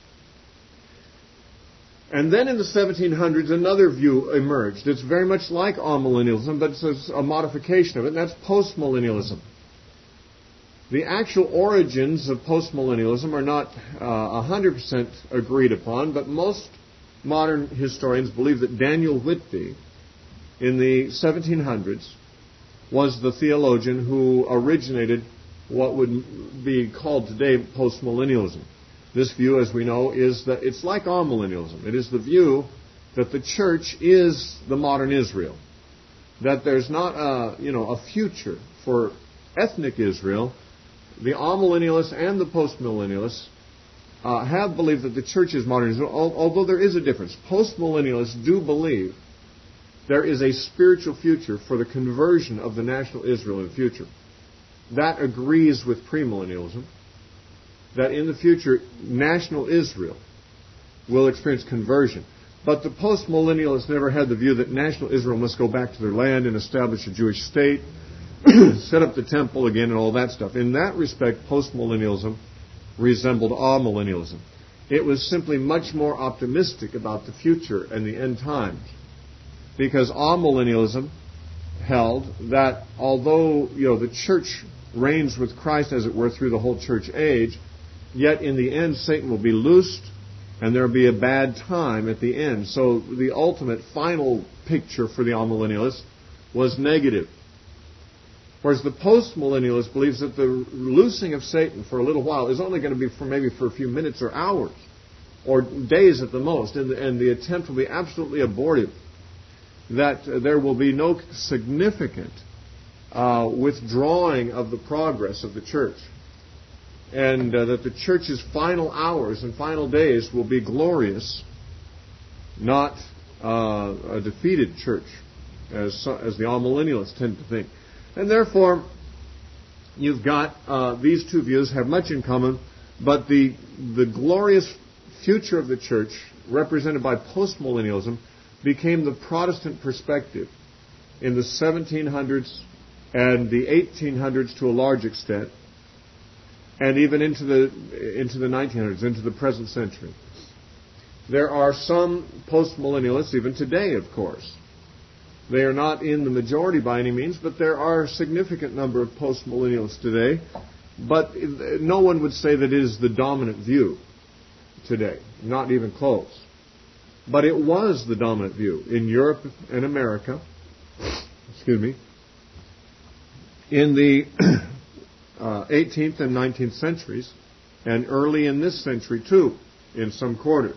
And then in the seventeen hundreds, another view emerged. It's very much like amillennialism, but it's a modification of it, and that's postmillennialism. The actual origins of postmillennialism are not uh, one hundred percent agreed upon, but most modern historians believe that Daniel Whitby in the seventeen hundreds was the theologian who originated what would be called today postmillennialism. This view, as we know, is that it's like amillennialism. It is the view that the church is the modern Israel, that there's not a, you know, a future for ethnic Israel. The amillennialists and the postmillennialists uh, have believed that the church is modern Israel, although there is a difference. Postmillennialists do believe there is a spiritual future for the conversion of the national Israel in the future. That agrees with premillennialism, that in the future, national Israel will experience conversion. But the postmillennialists never had the view that national Israel must go back to their land and establish a Jewish state, set up the temple again and all that stuff. In that respect, postmillennialism resembled amillennialism. It was simply much more optimistic about the future and the end times, because amillennialism held that although, you know, the church reigns with Christ, as it were, through the whole church age, yet in the end Satan will be loosed and there will be a bad time at the end. So the ultimate final picture for the amillennialist was negative. Whereas the postmillennialist believes that the loosing of Satan for a little while is only going to be for maybe for a few minutes or hours or days at the most, and the, and the attempt will be absolutely abortive, that uh, there will be no significant uh, withdrawing of the progress of the church, and uh, that the church's final hours and final days will be glorious, not uh, a defeated church, as, as the amillennialists tend to think. And therefore, you've got uh, these two views have much in common, but the the glorious future of the church, represented by postmillennialism, became the Protestant perspective in the seventeen hundreds and the eighteen hundreds to a large extent, and even into the into the nineteen hundreds, into the present century. There are some postmillennialists, even today, of course. They are not in the majority by any means, but there are a significant number of postmillennialists today. But no one would say that it is the dominant view today, not even close. But it was the dominant view in Europe and America, excuse me, in the uh, eighteenth and nineteenth centuries, and early in this century too, in some quarters.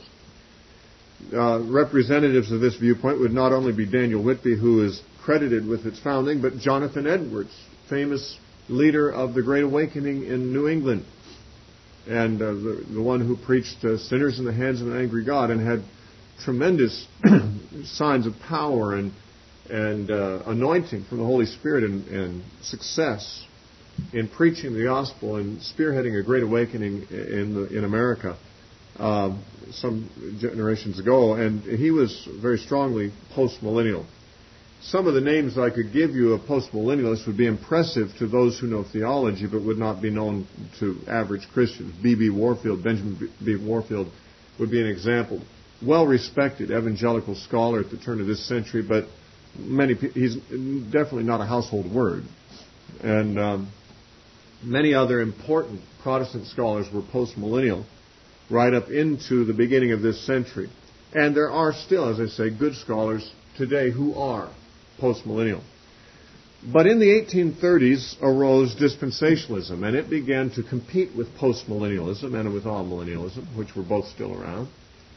Uh, representatives of this viewpoint would not only be Daniel Whitby, who is credited with its founding, but Jonathan Edwards, famous leader of the Great Awakening in New England, and uh, the, the one who preached uh, sinners in the hands of an angry God, and had tremendous signs of power and and uh, anointing from the Holy Spirit and, and success in preaching the gospel and spearheading a Great Awakening in the, in America uh, some generations ago. And he was very strongly post-millennial. Some of the names I could give you of post-millennialists would be impressive to those who know theology, but would not be known to average Christians. B B Warfield, Benjamin B. Warfield would be an example. Well-respected evangelical scholar at the turn of this century, but many he's definitely not a household word. And um, many other important Protestant scholars were post-millennial right up into the beginning of this century. And there are still, as I say, good scholars today who are post-millennial. But in the eighteen thirties arose dispensationalism, and it began to compete with post-millennialism and with all-millennialism, which were both still around.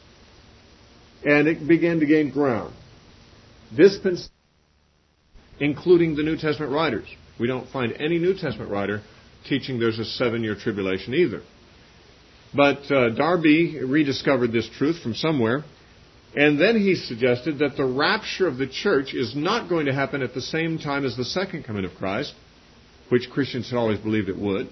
And it began to gain ground. Dispensation, including the New Testament writers. We don't find any New Testament writer teaching there's a seven-year tribulation either. But uh, Darby rediscovered this truth from somewhere, and then he suggested that the rapture of the church is not going to happen at the same time as the second coming of Christ, which Christians had always believed it would.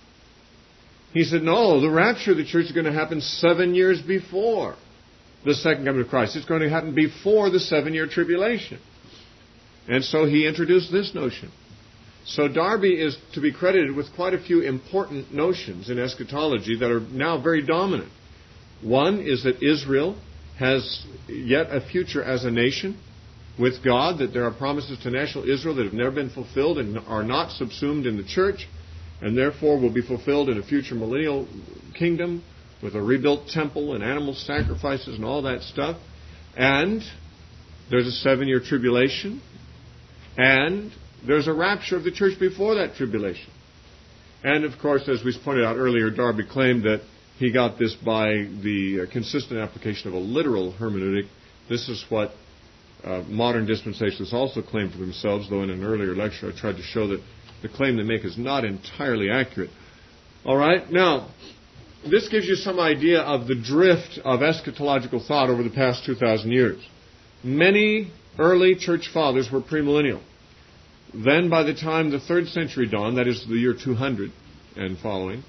He said, no, the rapture of the church is going to happen seven years before the second coming of Christ. It's going to happen before the seven-year tribulation. And so he introduced this notion. So Darby is to be credited with quite a few important notions in eschatology that are now very dominant. One is that Israel has yet a future as a nation with God, that there are promises to national Israel that have never been fulfilled and are not subsumed in the church, and therefore will be fulfilled in a future millennial kingdom with a rebuilt temple and animal sacrifices and all that stuff. And there's a seven-year tribulation, and there's a rapture of the church before that tribulation. And, of course, as we pointed out earlier, Darby claimed that he got this by the uh, consistent application of a literal hermeneutic. This is what uh, modern dispensationalists also claim for themselves, though in an earlier lecture I tried to show that the claim they make is not entirely accurate. All right, now, this gives you some idea of the drift of eschatological thought over the past two thousand years. Many early church fathers were premillennial. Then by the time the third century dawned, that is the year two hundred and following,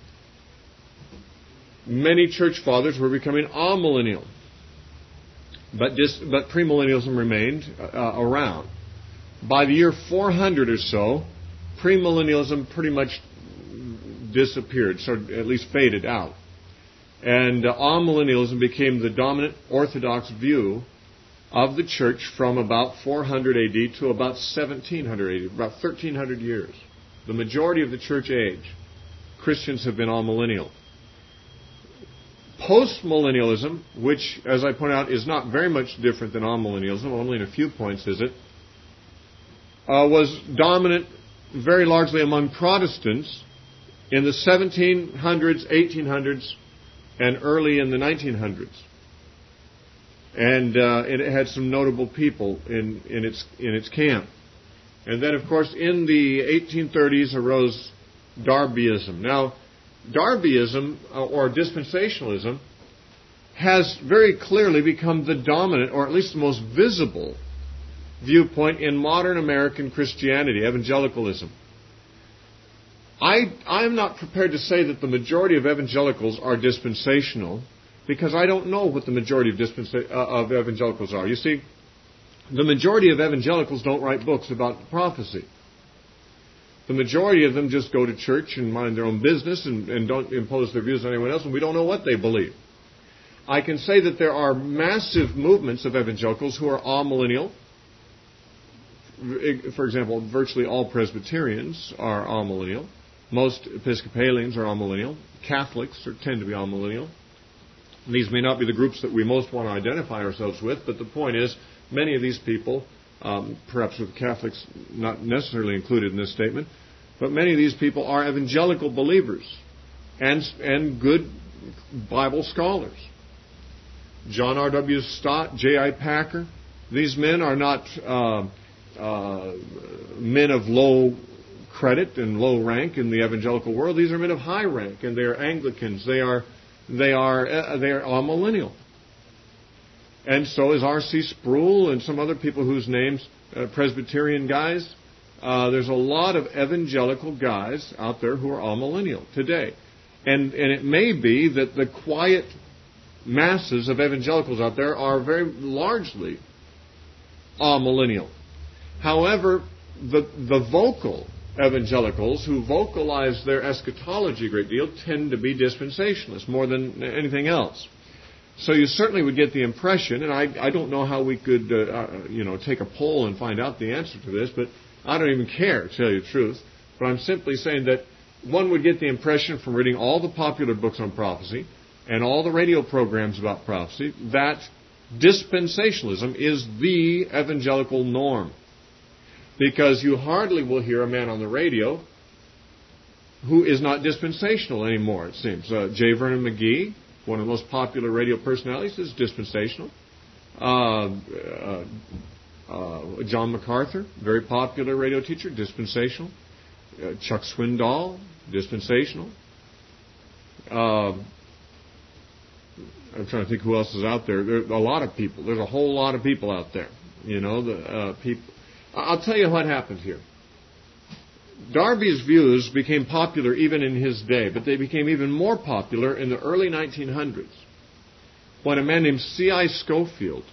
many church fathers were becoming amillennial. But, dis, but premillennialism remained uh, around. By the year four hundred or so, premillennialism pretty much disappeared, so at least faded out. And uh, amillennialism became the dominant Orthodox view of the church from about four hundred A D to about seventeen hundred A D, about thirteen hundred years. The majority of the church age, Christians have been amillennial. Postmillennialism, which, as I point out, is not very much different than amillennialism, only in a few points is it, uh, was dominant very largely among Protestants in the seventeen hundreds, eighteen hundreds, and early in the nineteen hundreds. And uh, it had some notable people in, in its in its camp. And then, of course, in the eighteen thirties arose Darbyism. Now, Darbyism, uh, or dispensationalism, has very clearly become the dominant, or at least the most visible, viewpoint in modern American Christianity, evangelicalism. I I'm not prepared to say that the majority of evangelicals are dispensational, because I don't know what the majority of, dispensa- uh, of evangelicals are. You see, the majority of evangelicals don't write books about prophecy. The majority of them just go to church and mind their own business and, and don't impose their views on anyone else, and we don't know what they believe. I can say that there are massive movements of evangelicals who are amillennial. For example, virtually all Presbyterians are amillennial. Most Episcopalians are amillennial. Catholics are, tend to be amillennial. These may not be the groups that we most want to identify ourselves with, but the point is, many of these people, um, perhaps with Catholics not necessarily included in this statement, but many of these people are evangelical believers. and, and good Bible scholars. John R W Stott, J I Packer. These men are not uh, uh, men of low credit and low rank in the evangelical world. These are men of high rank, and they are Anglicans. They are they are uh, they are amillennial. And so is R C Sproul and some other people whose names, uh, Presbyterian guys. Uh, there's a lot of evangelical guys out there who are amillennial today. And, and it may be that the quiet masses of evangelicals out there are very largely amillennial. However, the, the vocal evangelicals who vocalize their eschatology a great deal tend to be dispensationalists more than anything else. So you certainly would get the impression, and I, I don't know how we could, uh, uh, you know, take a poll and find out the answer to this, but I don't even care, to tell you the truth. But I'm simply saying that one would get the impression from reading all the popular books on prophecy and all the radio programs about prophecy that dispensationalism is the evangelical norm. Because you hardly will hear a man on the radio who is not dispensational anymore, it seems. Uh, J. Vernon McGee, one of the most popular radio personalities, is dispensational. Uh, uh, uh, John MacArthur, very popular radio teacher, dispensational. Uh, Chuck Swindoll, dispensational. Uh, I'm trying to think who else is out there. There are a lot of people. There's a whole lot of people out there. You know, the uh, people. I'll tell you what happened here. Darby's views became popular even in his day, but they became even more popular in the early nineteen hundreds when a man named C I Scofield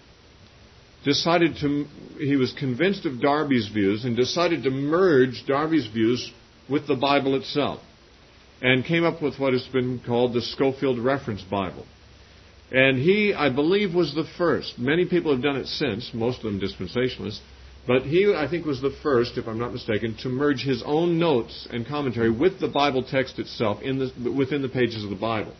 decided to, he was convinced of Darby's views and decided to merge Darby's views with the Bible itself and came up with what has been called the Scofield Reference Bible. And he, I believe, was the first. Many people have done it since, most of them dispensationalists. But he, I think, was the first, if I'm not mistaken, to merge his own notes and commentary with the Bible text itself in the, within the pages of the Bible.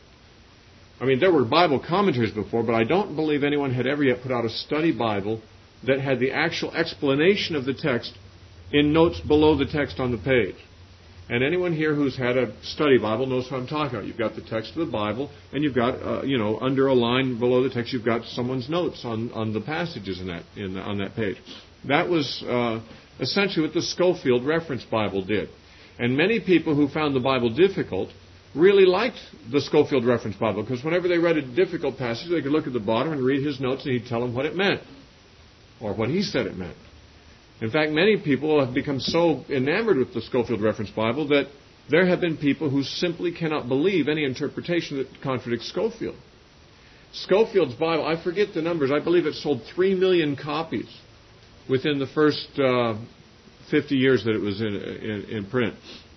I mean, there were Bible commentaries before, but I don't believe anyone had ever yet put out a study Bible that had the actual explanation of the text in notes below the text on the page. And anyone here who's had a study Bible knows what I'm talking about. You've got the text of the Bible, and you've got, uh, you know, under a line below the text, you've got someone's notes on, on the passages in that in the, on that page. That was uh, essentially what the Scofield Reference Bible did. And many people who found the Bible difficult really liked the Scofield Reference Bible, because whenever they read a difficult passage, they could look at the bottom and read his notes, and he'd tell them what it meant, or what he said it meant. In fact, many people have become so enamored with the Scofield Reference Bible that there have been people who simply cannot believe any interpretation that contradicts Scofield. Scofield's Bible, I forget the numbers, I believe it sold three million copies within the first uh, fifty years that it was in, in, in print.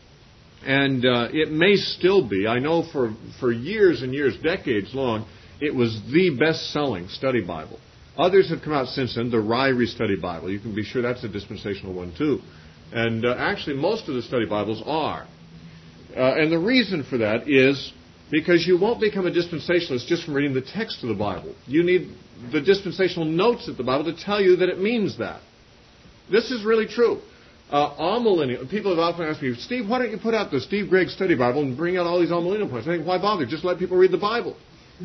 And uh, it may still be. I know for, for years and years, decades long, it was the best-selling study Bible. Others have come out since then, the Ryrie Study Bible. You can be sure that's a dispensational one, too. And uh, actually, most of the study Bibles are. Uh, and the reason for that is because you won't become a dispensationalist just from reading the text of the Bible. You need the dispensational notes of the Bible to tell you that it means that. This is really true. Uh, amillennial, people have often asked me, Steve, why don't you put out the Steve Gregg Study Bible and bring out all these amillennial points? I think, why bother? Just let people read the Bible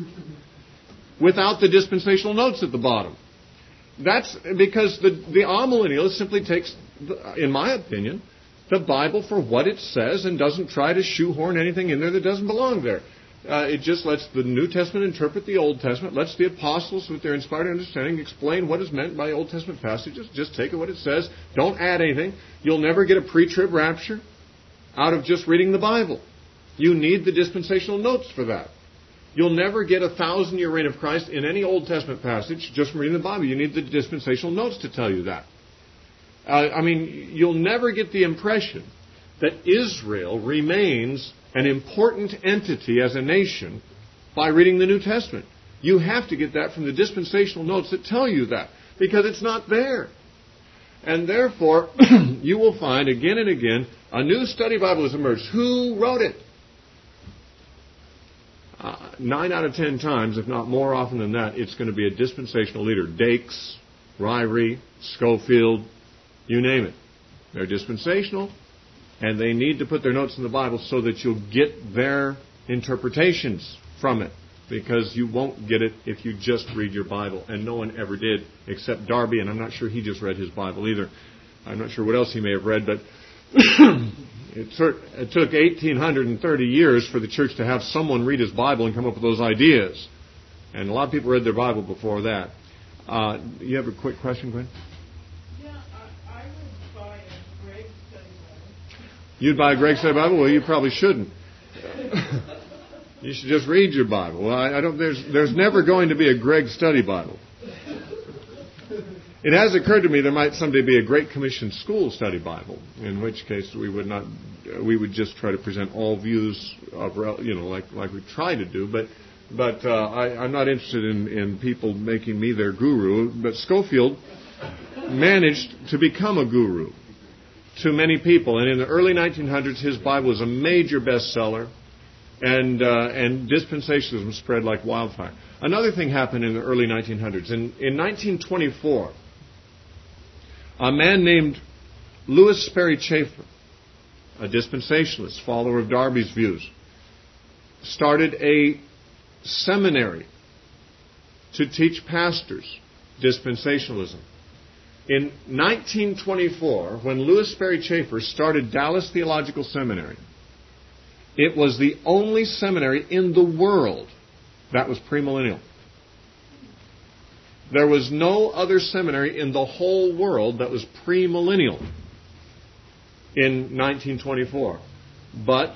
without the dispensational notes at the bottom. That's because the, the amillennialist simply takes, the, in my opinion, the Bible for what it says and doesn't try to shoehorn anything in there that doesn't belong there. Uh, it just lets the New Testament interpret the Old Testament, lets the apostles, with their inspired understanding, explain what is meant by Old Testament passages. Just take it what it says. Don't add anything. You'll never get a pre-trib rapture out of just reading the Bible. You need the dispensational notes for that. You'll never get a thousand-year reign of Christ in any Old Testament passage just from reading the Bible. You need the dispensational notes to tell you that. Uh, I mean, you'll never get the impression that Israel remains an important entity as a nation by reading the New Testament. You have to get that from the dispensational notes that tell you that, because it's not there. And therefore, you will find again and again a new study Bible has emerged. Who wrote it? Uh, nine out of ten times, if not more often than that, it's going to be a dispensational leader. Dakes, Ryrie, Scofield, you name it. They're dispensational, and they need to put their notes in the Bible so that you'll get their interpretations from it, because you won't get it if you just read your Bible. And no one ever did except Darby, and I'm not sure he just read his Bible either. I'm not sure what else he may have read, but it, it took eighteen thirty years for the church to have someone read his Bible and come up with those ideas. And a lot of people read their Bible before that. Uh, you have a quick question, Gwen? Yeah, I, I would buy a Greg Study Bible. You'd buy a Greg Study Bible? Well, you probably shouldn't. You should just read your Bible. Well, I, I don't. There's there's never going to be a Greg Study Bible. It has occurred to me there might someday be a Great Commission School Study Bible, in which case we would not, we would just try to present all views of, you know, like like we try to do. But but uh, I, I'm not interested in, in people making me their guru. But Scofield managed to become a guru to many people, and in the early nineteen hundreds, his Bible was a major bestseller. And uh, and dispensationalism spread like wildfire. Another thing happened in the early nineteen hundreds. In, in nineteen twenty-four, a man named Lewis Sperry Chafer, a dispensationalist, follower of Darby's views, started a seminary to teach pastors dispensationalism. In nineteen twenty-four, when Lewis Sperry Chafer started Dallas Theological Seminary, it was the only seminary in the world that was premillennial. There was no other seminary in the whole world that was premillennial in nineteen twenty-four. But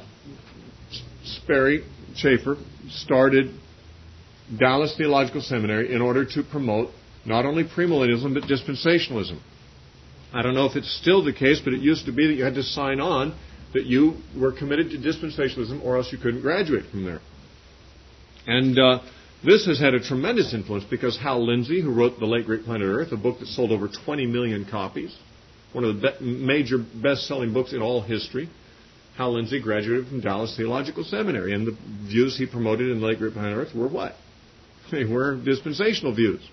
Sperry Chafer started Dallas Theological Seminary in order to promote not only premillennialism but dispensationalism. I don't know if it's still the case, but it used to be that you had to sign on that you were committed to dispensationalism or else you couldn't graduate from there. And uh, this has had a tremendous influence because Hal Lindsey, who wrote The Late Great Planet Earth, a book that sold over twenty million copies, one of the be- major best-selling books in all history, Hal Lindsey graduated from Dallas Theological Seminary, and the views he promoted in The Late Great Planet Earth were what? They were dispensational views.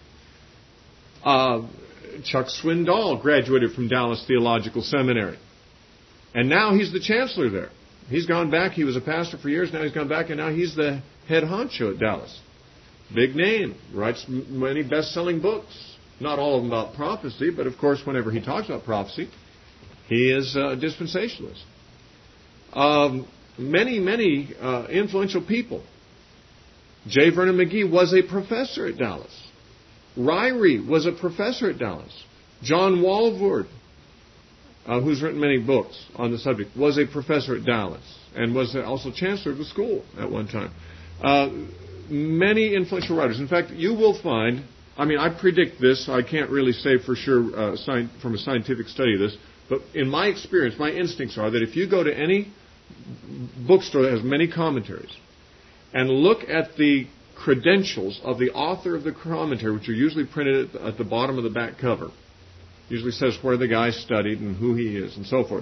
Uh, Chuck Swindoll graduated from Dallas Theological Seminary. And now he's the chancellor there. He's gone back. He was a pastor for years. Now he's gone back, and now he's the head honcho at Dallas. Big name. Writes many best-selling books. Not all of them about prophecy, but of course, whenever he talks about prophecy, he is a dispensationalist. Um, many, many uh, influential people. J. Vernon McGee was a professor at Dallas. Ryrie was a professor at Dallas. John Walvoord, Uh, who's written many books on the subject, was a professor at Dallas and was also chancellor of the school at one time. Uh, many influential writers. In fact, you will find, I mean, I predict this, I can't really say for sure uh, sci- from a scientific study of this, but in my experience, my instincts are that if you go to any bookstore that has many commentaries and look at the credentials of the author of the commentary, which are usually printed at the, at the bottom of the back cover, usually says where the guy studied and who he is and so forth.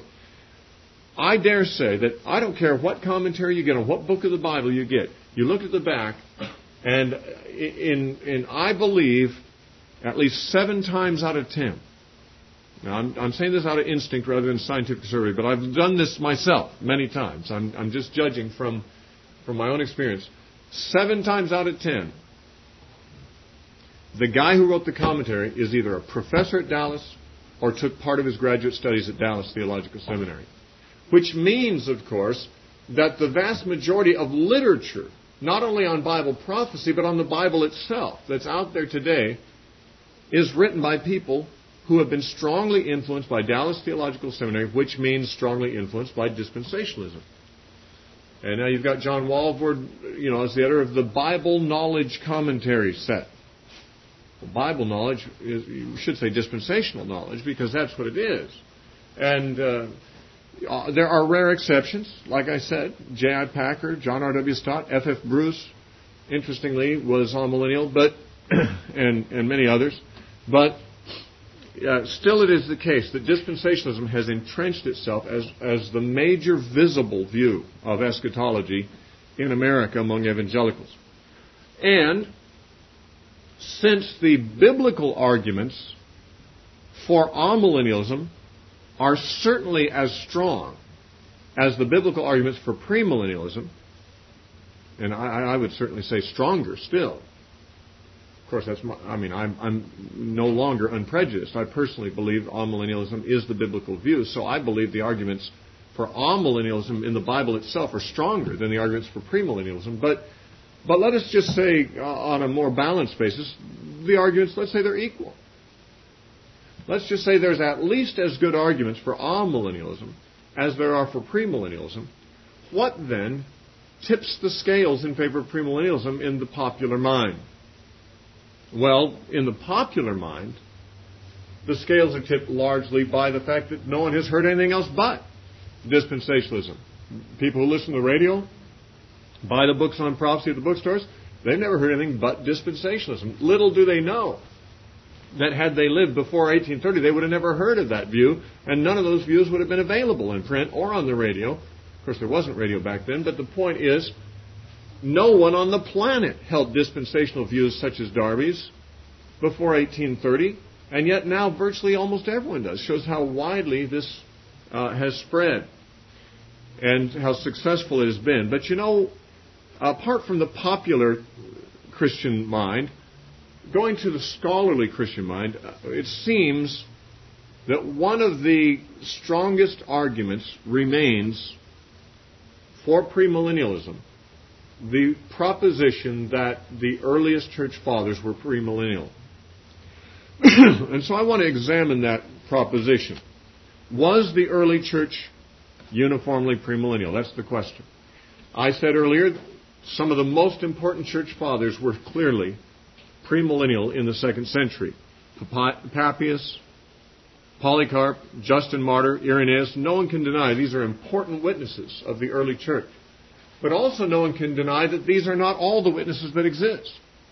I dare say that I don't care what commentary you get on what book of the Bible you get. You look at the back, and in, in I believe, at least seven times out of ten. Now, I'm, I'm saying this out of instinct rather than scientific survey, but I've done this myself many times. I'm, I'm just judging from, from my own experience. Seven times out of ten, the guy who wrote the commentary is either a professor at Dallas or took part of his graduate studies at Dallas Theological Seminary. Which means, of course, that the vast majority of literature, not only on Bible prophecy, but on the Bible itself that's out there today, is written by people who have been strongly influenced by Dallas Theological Seminary, which means strongly influenced by dispensationalism. And now you've got John Walvoord, you know, as the editor of the Bible Knowledge Commentary set. Well, Bible knowledge is, you should say dispensational knowledge, because that's what it is. And uh, uh, there are rare exceptions. Like I said, J I Packer, John R W Stott, F F Bruce, interestingly, was amillennial, but and and many others. But uh, still it is the case that dispensationalism has entrenched itself as, as the major visible view of eschatology in America among evangelicals. And since the biblical arguments for amillennialism are certainly as strong as the biblical arguments for premillennialism, And I, I would certainly say stronger still. Of course, that's my, I mean, I'm, I'm no longer unprejudiced. I personally believe amillennialism is the biblical view, so I believe the arguments for amillennialism in the Bible itself are stronger than the arguments for premillennialism. But, but let us just say, uh, on a more balanced basis, the arguments, let's say they're equal. Let's just say there's at least as good arguments for amillennialism as there are for premillennialism. What then tips the scales in favor of premillennialism in the popular mind? Well, in the popular mind, the scales are tipped largely by the fact that no one has heard anything else but dispensationalism. People who listen to the radio, buy the books on prophecy at the bookstores, they've never heard anything but dispensationalism. Little do they know that had they lived before eighteen thirty, they would have never heard of that view, and none of those views would have been available in print or on the radio. Of course, there wasn't radio back then, but the point is, no one on the planet held dispensational views such as Darby's before eighteen thirty, and yet now virtually almost everyone does. Shows how widely this uh, has spread and how successful it has been. But you know, apart from the popular Christian mind, going to the scholarly Christian mind, it seems that one of the strongest arguments remains for premillennialism, the proposition that the earliest church fathers were premillennial. And so I want to examine that proposition. Was the early church uniformly premillennial? That's the question. I said earlier, some of the most important church fathers were clearly premillennial in the second century. Papias, Polycarp, Justin Martyr, Irenaeus. No one can deny these are important witnesses of the early church. But also no one can deny that these are not all the witnesses that exist.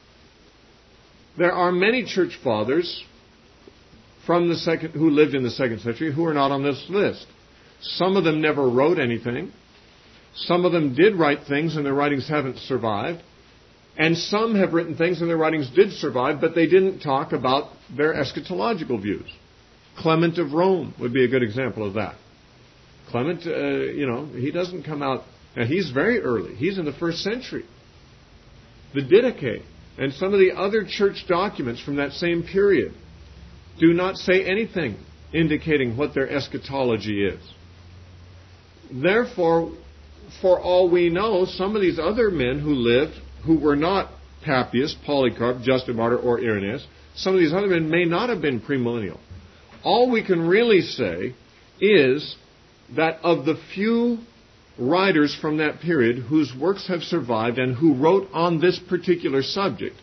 There are many church fathers from the second who lived in the second century who are not on this list. Some of them never wrote anything. Some of them did write things and their writings haven't survived. And some have written things and their writings did survive, but they didn't talk about their eschatological views. Clement of Rome would be a good example of that. Clement, uh, you know, he doesn't come out... Now, he's very early. He's in the first century. The Didache and some of the other church documents from that same period do not say anything indicating what their eschatology is. Therefore, for all we know, some of these other men who lived, who were not Papias, Polycarp, Justin Martyr, or Irenaeus, some of these other men may not have been premillennial. All we can really say is that of the few writers from that period whose works have survived and who wrote on this particular subject,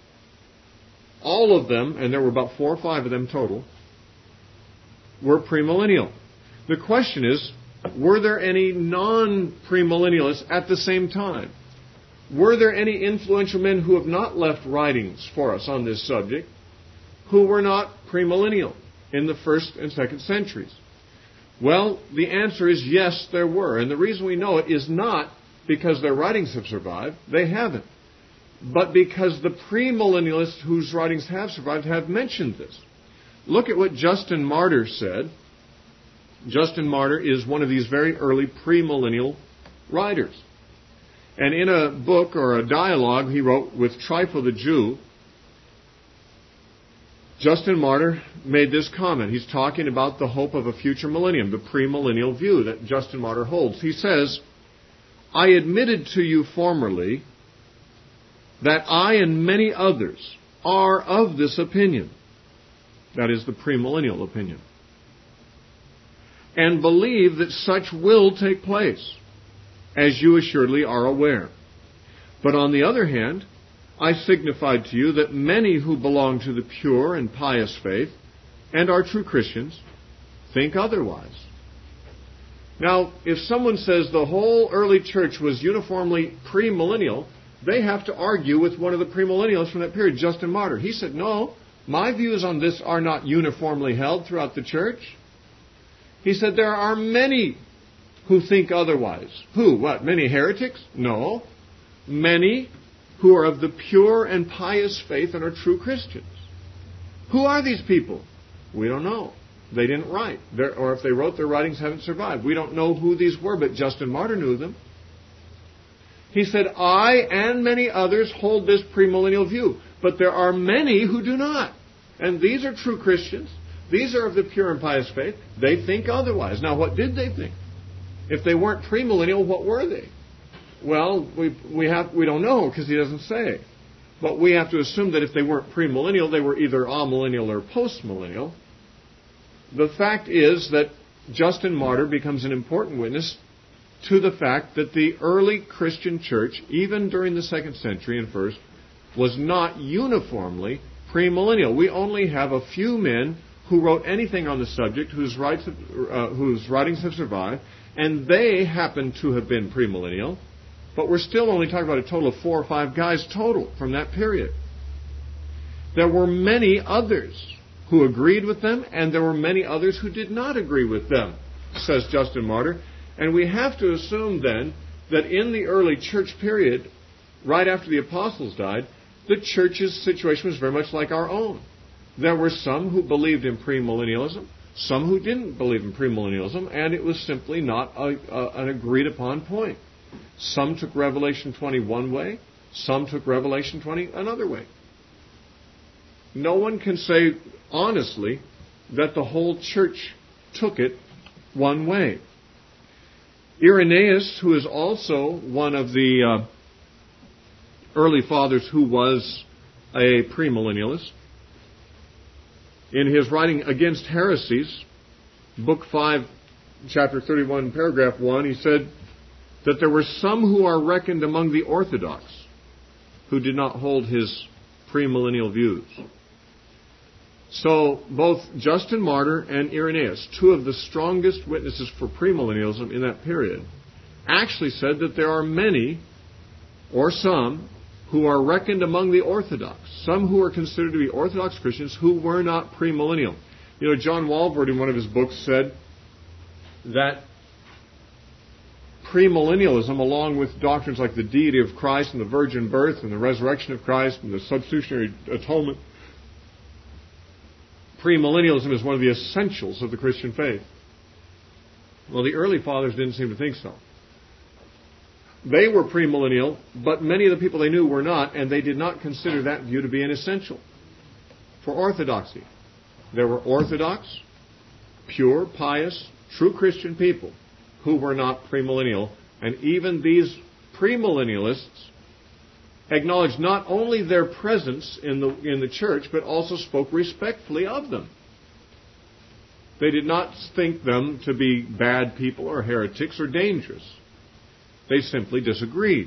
all of them, and there were about four or five of them total, were premillennial. The question is, were there any non-premillennialists at the same time? Were there any influential men who have not left writings for us on this subject who were not premillennial in the first and second centuries? Well, the answer is yes, there were. And the reason we know it is not because their writings have survived. They haven't. But because the premillennialists whose writings have survived have mentioned this. Look at what Justin Martyr said. Justin Martyr is one of these very early premillennial writers. And in a book or a dialogue he wrote with Trypho the Jew, Justin Martyr made this comment. He's talking about the hope of a future millennium, the premillennial view that Justin Martyr holds. He says, I admitted to you formerly that I and many others are of this opinion. That is the premillennial opinion. And believe that such will take place, as you assuredly are aware. But on the other hand, I signified to you that many who belong to the pure and pious faith and are true Christians think otherwise. Now, if someone says the whole early church was uniformly premillennial, they have to argue with one of the premillennialists from that period, Justin Martyr. He said, no, my views on this are not uniformly held throughout the church. He said there are many who think otherwise. Who? What? Many heretics? No. Many who are of the pure and pious faith and are true Christians. Who are these people? We don't know. They didn't write. They're, or if they wrote, their writings haven't survived. We don't know who these were, but Justin Martyr knew them. He said, I and many others hold this premillennial view, but there are many who do not. And these are true Christians. These are of the pure and pious faith. They think otherwise. Now, what did they think? If they weren't premillennial, what were they? Well, we we have we don't know because he doesn't say. But we have to assume that if they weren't premillennial, they were either amillennial or postmillennial. The fact is that Justin Martyr becomes an important witness to the fact that the early Christian church, even during the second century and first, was not uniformly premillennial. We only have a few men who wrote anything on the subject, whose, rights, uh, whose writings have survived, and they happen to have been premillennial, but we're still only talking about a total of four or five guys total from that period. There were many others who agreed with them, and there were many others who did not agree with them, says Justin Martyr. And we have to assume then that in the early church period, right after the apostles died, the church's situation was very much like our own. There were some who believed in premillennialism, some who didn't believe in premillennialism, and it was simply not a, a, an agreed upon point. Some took Revelation twenty one way, some took Revelation twenty another way. No one can say honestly that the whole church took it one way. Irenaeus, who is also one of the uh, early fathers who was a premillennialist, in his writing Against Heresies, Book five, Chapter thirty-one, Paragraph one, he said that there were some who are reckoned among the Orthodox who did not hold his premillennial views. So both Justin Martyr and Irenaeus, two of the strongest witnesses for premillennialism in that period, actually said that there are many, or some, who are reckoned among the Orthodox, some who are considered to be Orthodox Christians who were not premillennial. You know, John Walvoord in one of his books said that premillennialism, along with doctrines like the deity of Christ and the virgin birth and the resurrection of Christ and the substitutionary atonement, premillennialism is one of the essentials of the Christian faith. Well, the early fathers didn't seem to think so. They were premillennial, but many of the people they knew were not, and they did not consider that view to be an essential for orthodoxy. There were Orthodox, pure, pious, true Christian people who were not premillennial, and even these premillennialists acknowledged not only their presence in the in the church, but also spoke respectfully of them. They did not think them to be bad people or heretics or dangerous. They simply disagreed.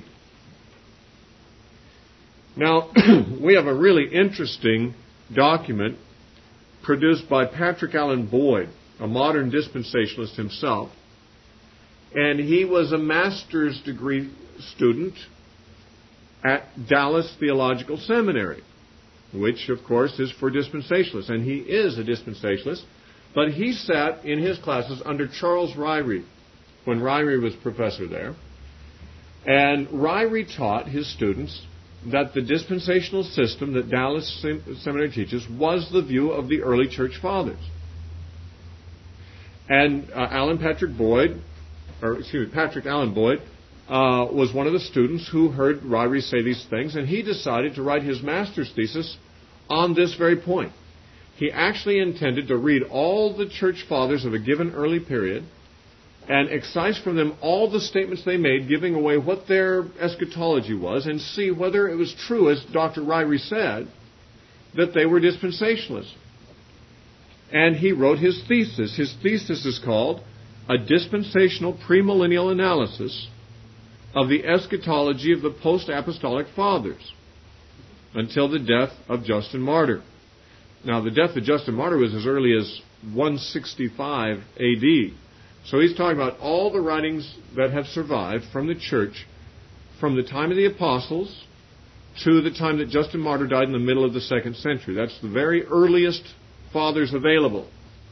Now, we have a really interesting document produced by Patrick Allen Boyd, a modern dispensationalist himself, and he was a master's degree student at Dallas Theological Seminary, which, of course, is for dispensationalists. And he is a dispensationalist, but he sat in his classes under Charles Ryrie when Ryrie was professor there. And Ryrie taught his students that the dispensational system that Dallas Seminary teaches was the view of the early church fathers. And uh, Alan Patrick Boyd, or excuse me, Patrick Allen Boyd, Uh, was one of the students who heard Ryrie say these things, and he decided to write his master's thesis on this very point. He actually intended to read all the church fathers of a given early period and excise from them all the statements they made, giving away what their eschatology was, and see whether it was true, as Doctor Ryrie said, that they were dispensationalists. And he wrote his thesis. His thesis is called A Dispensational Premillennial Analysis of the Eschatology of the Post-Apostolic Fathers until the death of Justin Martyr. Now, the death of Justin Martyr was as early as one sixty-five A D. So he's talking about all the writings that have survived from the church from the time of the apostles to the time that Justin Martyr died in the middle of the second century. That's the very earliest fathers available.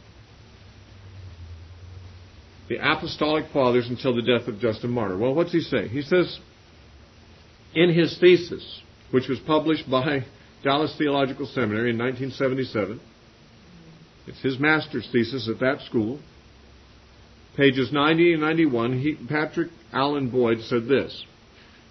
The apostolic fathers until the death of Justin Martyr. Well, what's he say? He says, in his thesis, which was published by Dallas Theological Seminary in nineteen seventy-seven, it's his master's thesis at that school, pages ninety and ninety-one, he, Patrick Allen Boyd said this: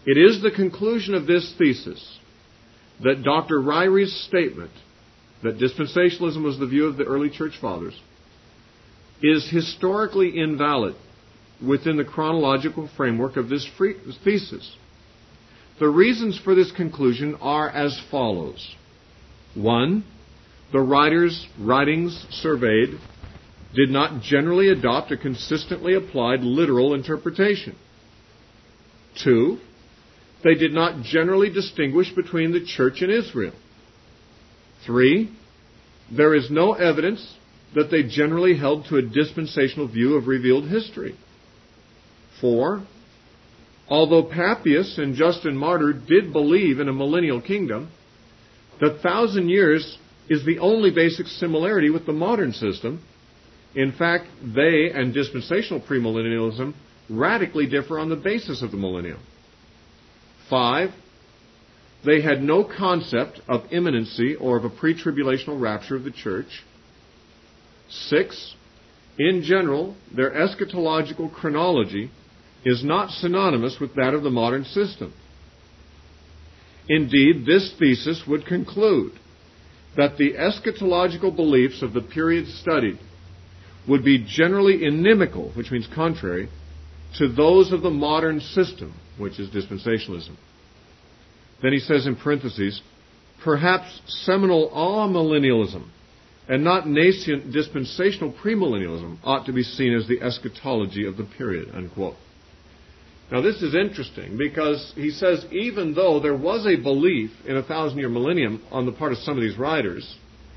It is the conclusion of this thesis that Doctor Ryrie's statement that dispensationalism was the view of the early church fathers is historically invalid within the chronological framework of this free thesis. The reasons for this conclusion are as follows. One, the writer's writings surveyed did not generally adopt a consistently applied literal interpretation. Two, they did not generally distinguish between the church and Israel. Three, there is no evidence that they generally held to a dispensational view of revealed history. Four, although Papias and Justin Martyr did believe in a millennial kingdom, the thousand years is the only basic similarity with the modern system. In fact, they and dispensational premillennialism radically differ on the basis of the millennium. Five, they had no concept of imminency or of a pre-tribulational rapture of the church. Six, in general, their eschatological chronology is not synonymous with that of the modern system. Indeed, this thesis would conclude that the eschatological beliefs of the period studied would be generally inimical, which means contrary, to those of the modern system, which is dispensationalism. Then he says in parentheses, perhaps seminal amillennialism and not nascent dispensational premillennialism ought to be seen as the eschatology of the period, unquote. Now this is interesting because he says even though there was a belief in a thousand-year millennium on the part of some of these writers,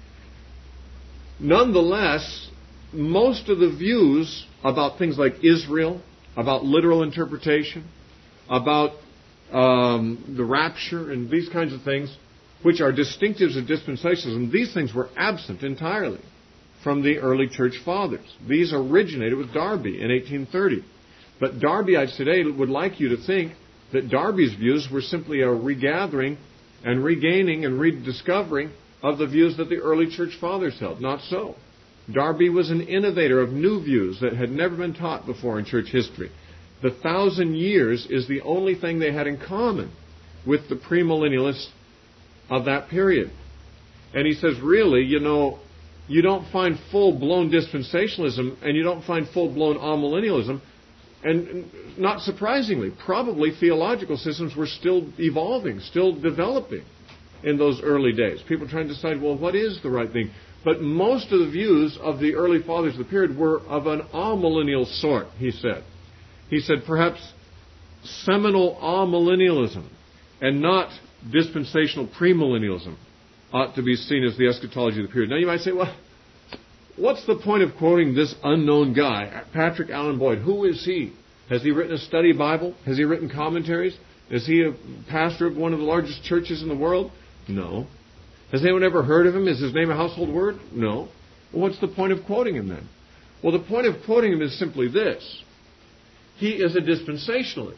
nonetheless, most of the views about things like Israel, about literal interpretation, about um, the rapture and these kinds of things, which are distinctives of dispensationalism, these things were absent entirely from the early church fathers. These originated with Darby in eighteen thirty. But Darbyites today would like you to think that Darby's views were simply a regathering and regaining and rediscovering of the views that the early church fathers held. Not so. Darby was an innovator of new views that had never been taught before in church history. The thousand years is the only thing they had in common with the premillennialists of that period. And he says, really, you know, you don't find full-blown dispensationalism and you don't find full-blown amillennialism. And not surprisingly, probably theological systems were still evolving, still developing in those early days. People trying to decide, well, what is the right thing? But most of the views of the early fathers of the period were of an amillennial sort, he said. He said perhaps seminal amillennialism and not dispensational premillennialism ought to be seen as the eschatology of the period. Now you might say, well, what's the point of quoting this unknown guy, Patrick Allen Boyd? Who is he? Has he written a study Bible? Has he written commentaries? Is he a pastor of one of the largest churches in the world? No. Has anyone ever heard of him? Is his name a household word? No. Well, what's the point of quoting him then? Well, the point of quoting him is simply this. He is a dispensationalist.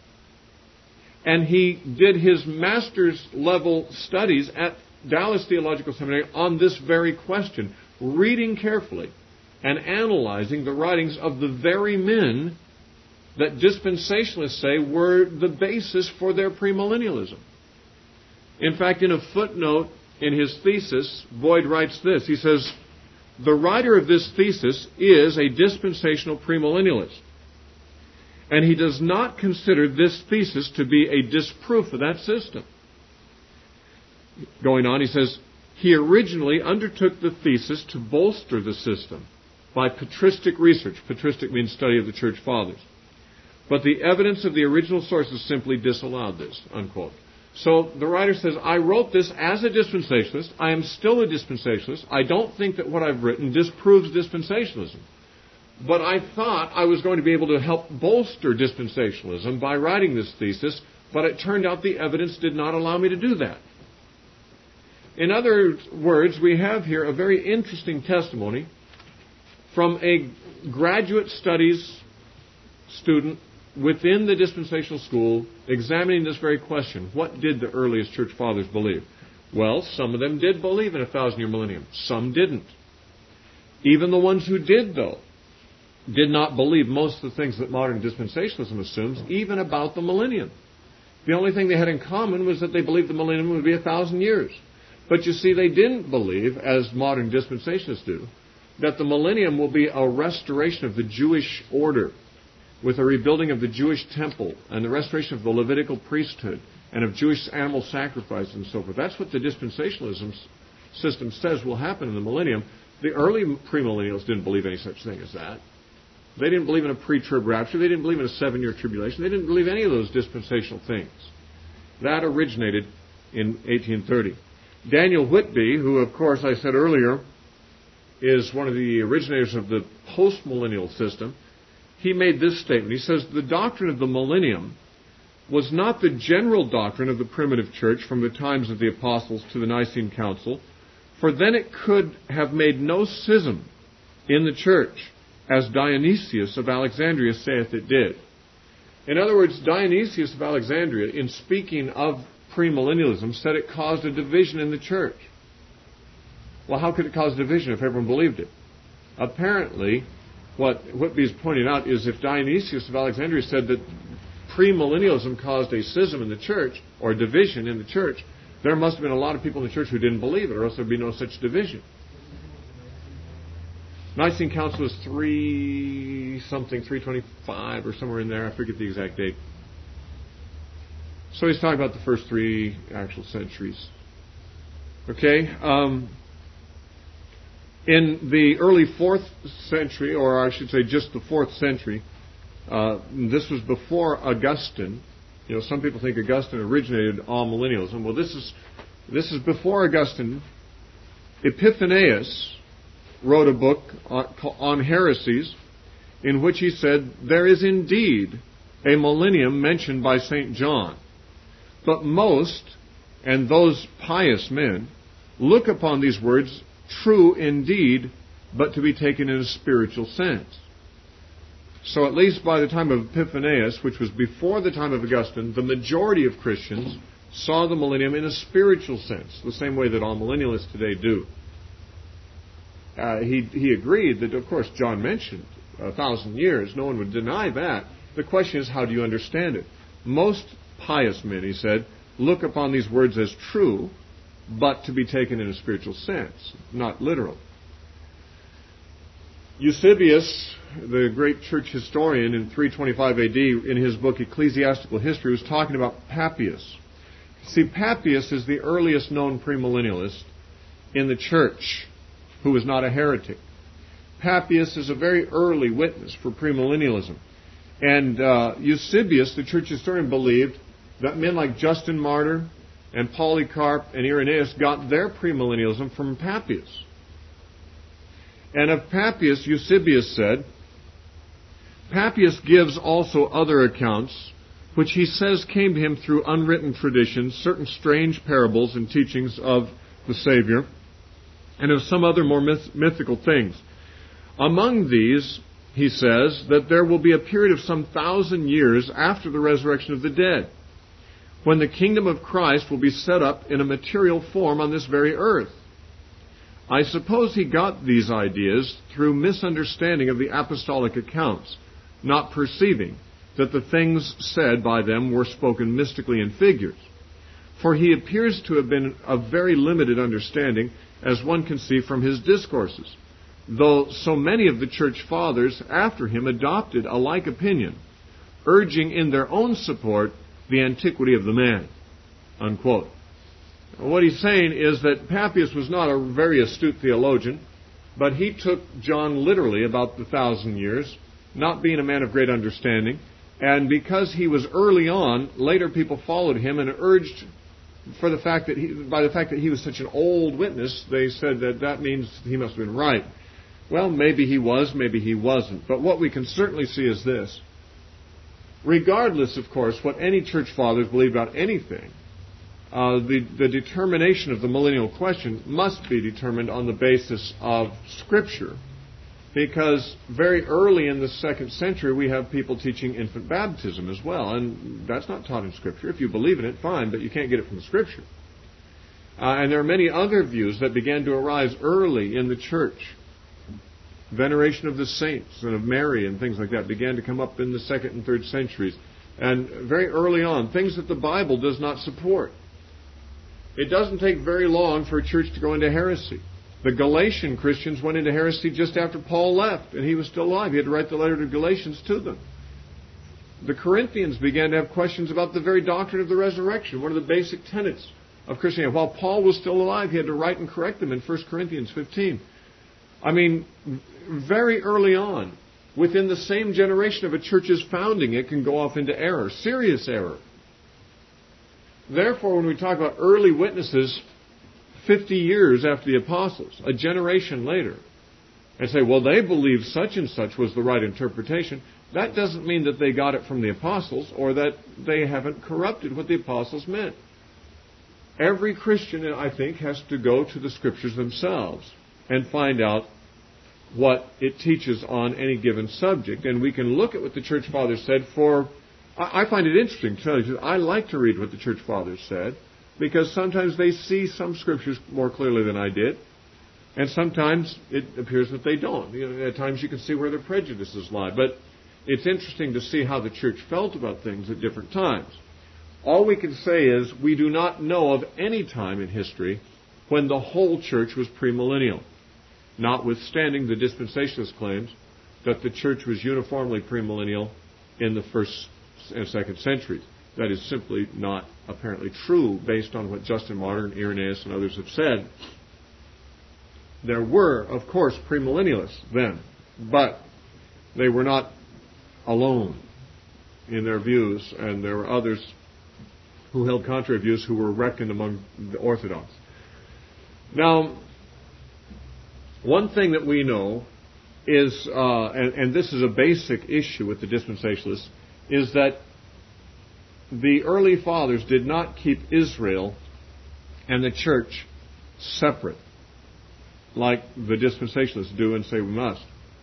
And he did his master's level studies at Dallas Theological Seminary on this very question, reading carefully and analyzing the writings of the very men that dispensationalists say were the basis for their premillennialism. In fact, in a footnote in his thesis, Boyd writes this. He says, the writer of this thesis is a dispensational premillennialist, and he does not consider this thesis to be a disproof of that system. Going on, he says, he originally undertook the thesis to bolster the system by patristic research. Patristic means study of the church fathers. But the evidence of the original sources simply disallowed this, unquote. So the writer says, I wrote this as a dispensationalist. I am still a dispensationalist. I don't think that what I've written disproves dispensationalism. But I thought I was going to be able to help bolster dispensationalism by writing this thesis, but it turned out the evidence did not allow me to do that. In other words, we have here a very interesting testimony from a graduate studies student within the dispensational school examining this very question. What did the earliest church fathers believe? Well, some of them did believe in a thousand-year millennium. Some didn't. Even the ones who did, though, did not believe most of the things that modern dispensationalism assumes, even about the millennium. The only thing they had in common was that they believed the millennium would be a thousand years. But you see, they didn't believe, as modern dispensationalists do, that the millennium will be a restoration of the Jewish order, with a rebuilding of the Jewish temple and the restoration of the Levitical priesthood and of Jewish animal sacrifice and so forth. That's what the dispensationalism system says will happen in the millennium. The early premillennials didn't believe any such thing as that. They didn't believe in a pre-trib rapture. They didn't believe in a seven-year tribulation. They didn't believe any of those dispensational things. That originated in eighteen thirty. Daniel Whitby, who, of course, I said earlier, is one of the originators of the post-millennial system, he made this statement. He says, the doctrine of the millennium was not the general doctrine of the primitive church from the times of the apostles to the Nicene Council, for then it could have made no schism in the church, as Dionysius of Alexandria saith it did. In other words, Dionysius of Alexandria, in speaking of premillennialism, said it caused a division in the church. Well, how could it cause division if everyone believed it? Apparently, what Whitby is pointing out is if Dionysius of Alexandria said that premillennialism caused a schism in the church, or a division in the church, there must have been a lot of people in the church who didn't believe it, or else there would be no such division. Nicene Council was three something, three twenty-five or somewhere in there. I forget the exact date. So he's talking about the first three actual centuries. Okay. Um, in the early fourth century, or I should say just the fourth century, uh, this was before Augustine. You know, some people think Augustine originated amillennialism. Well, this is this is before Augustine. Epiphanius wrote a book on, on heresies in which he said, there is indeed a millennium mentioned by Saint John, but most, and those pious men, look upon these words true indeed, but to be taken in a spiritual sense. So at least by the time of Epiphanius, which was before the time of Augustine, the majority of Christians saw the millennium in a spiritual sense, the same way that all millennialists today do. Uh, he, he agreed that, of course, John mentioned a thousand years. No one would deny that. The question is, how do you understand it? Most pious men, he said, look upon these words as true, but to be taken in a spiritual sense, not literal. Eusebius, the great church historian in three twenty-five A D, in his book Ecclesiastical History, was talking about Papias. See, Papias is the earliest known premillennialist in the church who was not a heretic. Papias is a very early witness for premillennialism. And uh, Eusebius, the church historian, believed that men like Justin Martyr and Polycarp and Irenaeus got their premillennialism from Papias. And of Papias, Eusebius said, Papias gives also other accounts, which he says came to him through unwritten traditions, certain strange parables and teachings of the Savior, and of some other more myth- mythical things. Among these, he says, that there will be a period of some thousand years after the resurrection of the dead, when the kingdom of Christ will be set up in a material form on this very earth. I suppose he got these ideas through misunderstanding of the apostolic accounts, not perceiving that the things said by them were spoken mystically in figures. For he appears to have been of very limited understanding, as one can see from his discourses, though so many of the church fathers after him adopted a like opinion, urging in their own support the antiquity of the man. Unquote. What he's saying is that Papias was not a very astute theologian, but he took John literally about the thousand years, not being a man of great understanding, and because he was early on, later people followed him and urged, for the fact that he, by the fact that he was such an old witness, they said that that means he must have been right. Well, maybe he was, maybe he wasn't. But what we can certainly see is this. Regardless, of course, what any church fathers believe about anything, uh, the, the determination of the millennial question must be determined on the basis of Scripture. Because very early in the second century, we have people teaching infant baptism as well. And that's not taught in Scripture. If you believe in it, fine, but you can't get it from the Scripture. Uh, and there are many other views that began to arise early in the church. Veneration of the saints and of Mary and things like that began to come up in the second and third centuries. And very early on, things that the Bible does not support. It doesn't take very long for a church to go into heresy. The Galatian Christians went into heresy just after Paul left, and he was still alive. He had to write the letter to Galatians to them. The Corinthians began to have questions about the very doctrine of the resurrection, one of the basic tenets of Christianity. While Paul was still alive, he had to write and correct them in First Corinthians fifteen. I mean, very early on, within the same generation of a church's founding, it can go off into error, serious error. Therefore, when we talk about early witnesses fifty years after the apostles, a generation later, and say, well, they believed such and such was the right interpretation, that doesn't mean that they got it from the apostles or that they haven't corrupted what the apostles meant. Every Christian, I think, has to go to the Scriptures themselves and find out what it teaches on any given subject. And we can look at what the Church Fathers said for... I find it interesting to tell you, I like to read what the Church Fathers said, because sometimes they see some Scriptures more clearly than I did, and sometimes it appears that they don't. You know, at times you can see where their prejudices lie. But it's interesting to see how the Church felt about things at different times. All we can say is we do not know of any time in history when the whole Church was premillennial, notwithstanding the dispensationalist claims that the Church was uniformly premillennial in the first and second centuries. That is simply not apparently true based on what Justin Martyr and Irenaeus and others have said. There were, of course, premillennialists then, but they were not alone in their views, and there were others who held contrary views who were reckoned among the Orthodox. Now, one thing that we know is, uh, and, and this is a basic issue with the dispensationalists, is that the early fathers did not keep Israel and the church separate, like the dispensationalists do and say we must.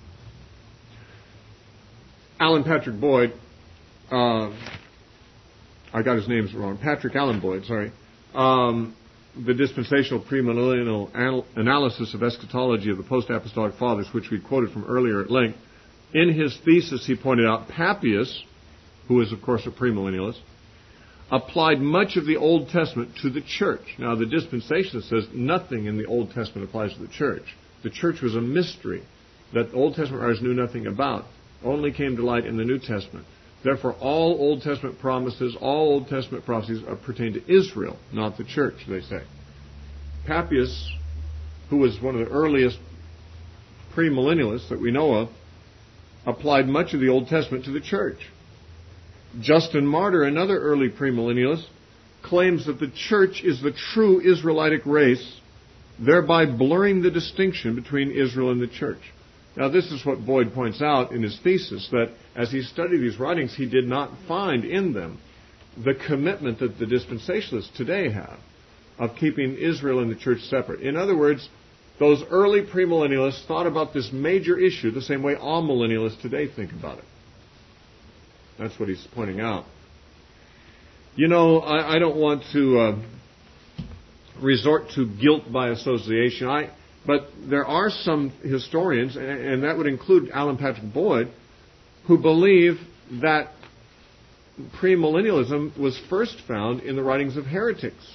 Alan Patrick Boyd, uh, I got his names wrong, Patrick Allen Boyd, sorry, um, the dispensational premillennial anal- analysis of eschatology of the post-apostolic fathers, which we quoted from earlier at length, in his thesis he pointed out Papias, who is of course a premillennialist, applied much of the Old Testament to the church. Now the dispensationalist says nothing in the Old Testament applies to the church. The church was a mystery that the Old Testament writers knew nothing about. Only came to light in the New Testament. Therefore, all Old Testament promises, all Old Testament prophecies pertain to Israel, not the church, they say. Papias, who was one of the earliest premillennialists that we know of, applied much of the Old Testament to the church. Justin Martyr, another early premillennialist, claims that the church is the true Israelitic race, thereby blurring the distinction between Israel and the church. Now, this is what Boyd points out in his thesis, that as he studied these writings, he did not find in them the commitment that the dispensationalists today have of keeping Israel and the church separate. In other words, those early premillennialists thought about this major issue the same way all millennialists today think about it. That's what he's pointing out. You know, I, I don't want to uh, resort to guilt by association. I... But there are some historians, and that would include Alan Patrick Boyd, who believe that premillennialism was first found in the writings of heretics.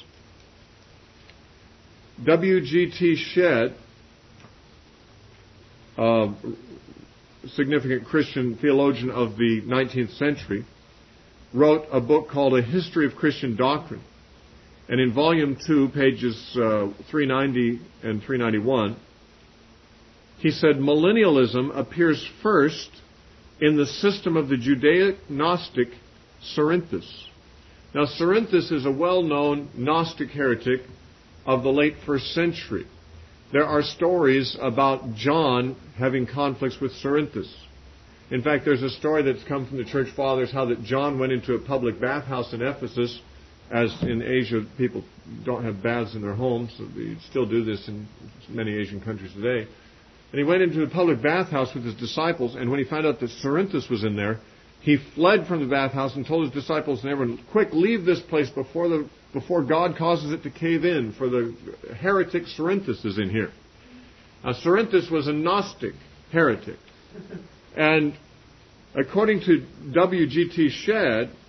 W G T Shedd, a significant Christian theologian of the nineteenth century, wrote a book called A History of Christian Doctrine. And in volume two, pages uh, three ninety and three ninety-one, he said, millennialism appears first in the system of the Judaic Gnostic Cerinthus. Now, Cerinthus is a well-known Gnostic heretic of the late first century. There are stories about John having conflicts with Cerinthus. In fact, there's a story that's come from the Church Fathers, how that John went into a public bathhouse in Ephesus. As in Asia, people don't have baths in their homes, so they still do this in many Asian countries today. And he went into a public bathhouse with his disciples, and when he found out that Cerinthus was in there, he fled from the bathhouse and told his disciples and everyone, quick, leave this place before the before God causes it to cave in, for the heretic Cerinthus is in here. Now, Cerinthus was a Gnostic heretic. And according to W G T Shedd,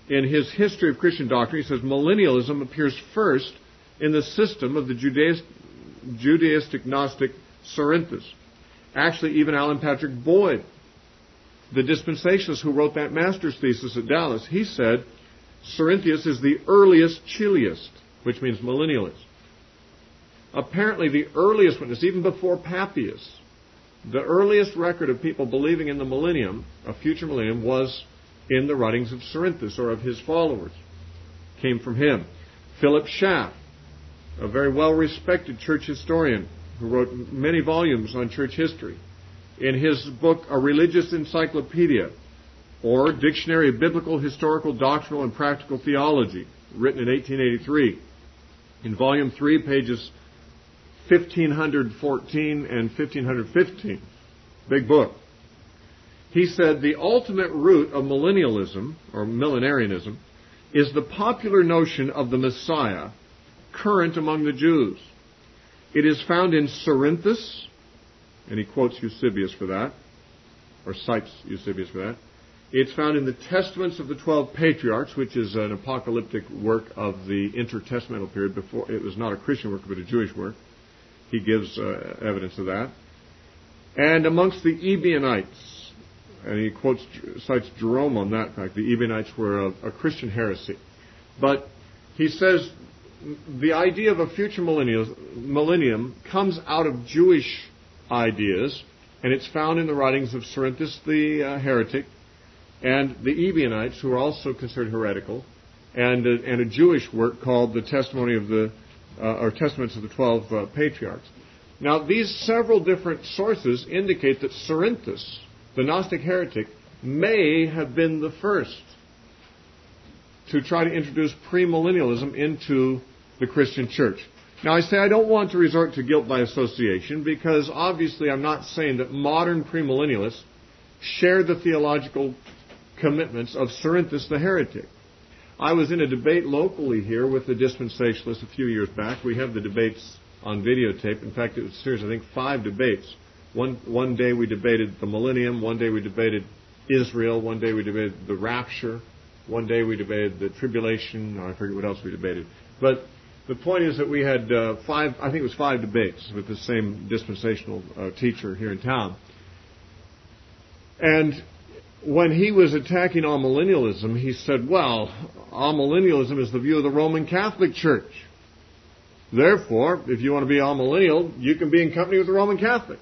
in his History of Christian Doctrine, he says, millennialism appears first in the system of the Judaist, Judaistic Gnostic Cerinthus. Actually, even Alan Patrick Boyd, the dispensationalist who wrote that master's thesis at Dallas, he said Cerinthius is the earliest Chiliast, which means millennialist. Apparently, the earliest witness, even before Papias, the earliest record of people believing in the millennium, a future millennium, was in the writings of Cerinthus, or of his followers. Came from him. Philip Schaff, a very well-respected church historian who wrote many volumes on church history. In his book, A Religious Encyclopedia, or Dictionary of Biblical, Historical, Doctrinal, and Practical Theology, written in eighteen eighty-three, in Volume three, pages fifteen fourteen and fifteen fifteen, big book, he said, the ultimate root of millennialism, or millenarianism, is the popular notion of the Messiah current among the Jews. It is found in Cerinthus, and he quotes Eusebius for that, or cites Eusebius for that. It's found in the Testaments of the Twelve Patriarchs, which is an apocalyptic work of the intertestamental period. Before it was not a Christian work, but a Jewish work. He gives uh, evidence of that. And amongst the Ebionites, and he quotes, cites Jerome on that fact, the Ebionites were a, a Christian heresy. But he says the idea of a future millennium comes out of Jewish ideas, and it's found in the writings of Cerinthus the uh, heretic, and the Ebionites, who are also considered heretical, and a, and a Jewish work called the Testimony of the, uh, or Testaments of the Twelve uh, Patriarchs. Now, these several different sources indicate that Cerinthus, the Gnostic heretic, may have been the first to try to introduce premillennialism into the Christian church. Now, I say I don't want to resort to guilt by association, because obviously I'm not saying that modern premillennialists share the theological commitments of Cerinthus the heretic. I was in a debate locally here with the dispensationalists a few years back. We have the debates on videotape. In fact, it was a series, I think, five debates. One, one day we debated the millennium. One day we debated Israel. One day we debated the rapture. One day we debated the tribulation. I forget what else we debated. But the point is that we had uh, five, I think it was five debates with the same dispensational uh, teacher here in town. And when he was attacking amillennialism, he said, well, amillennialism is the view of the Roman Catholic Church. Therefore, if you want to be amillennial, you can be in company with the Roman Catholics.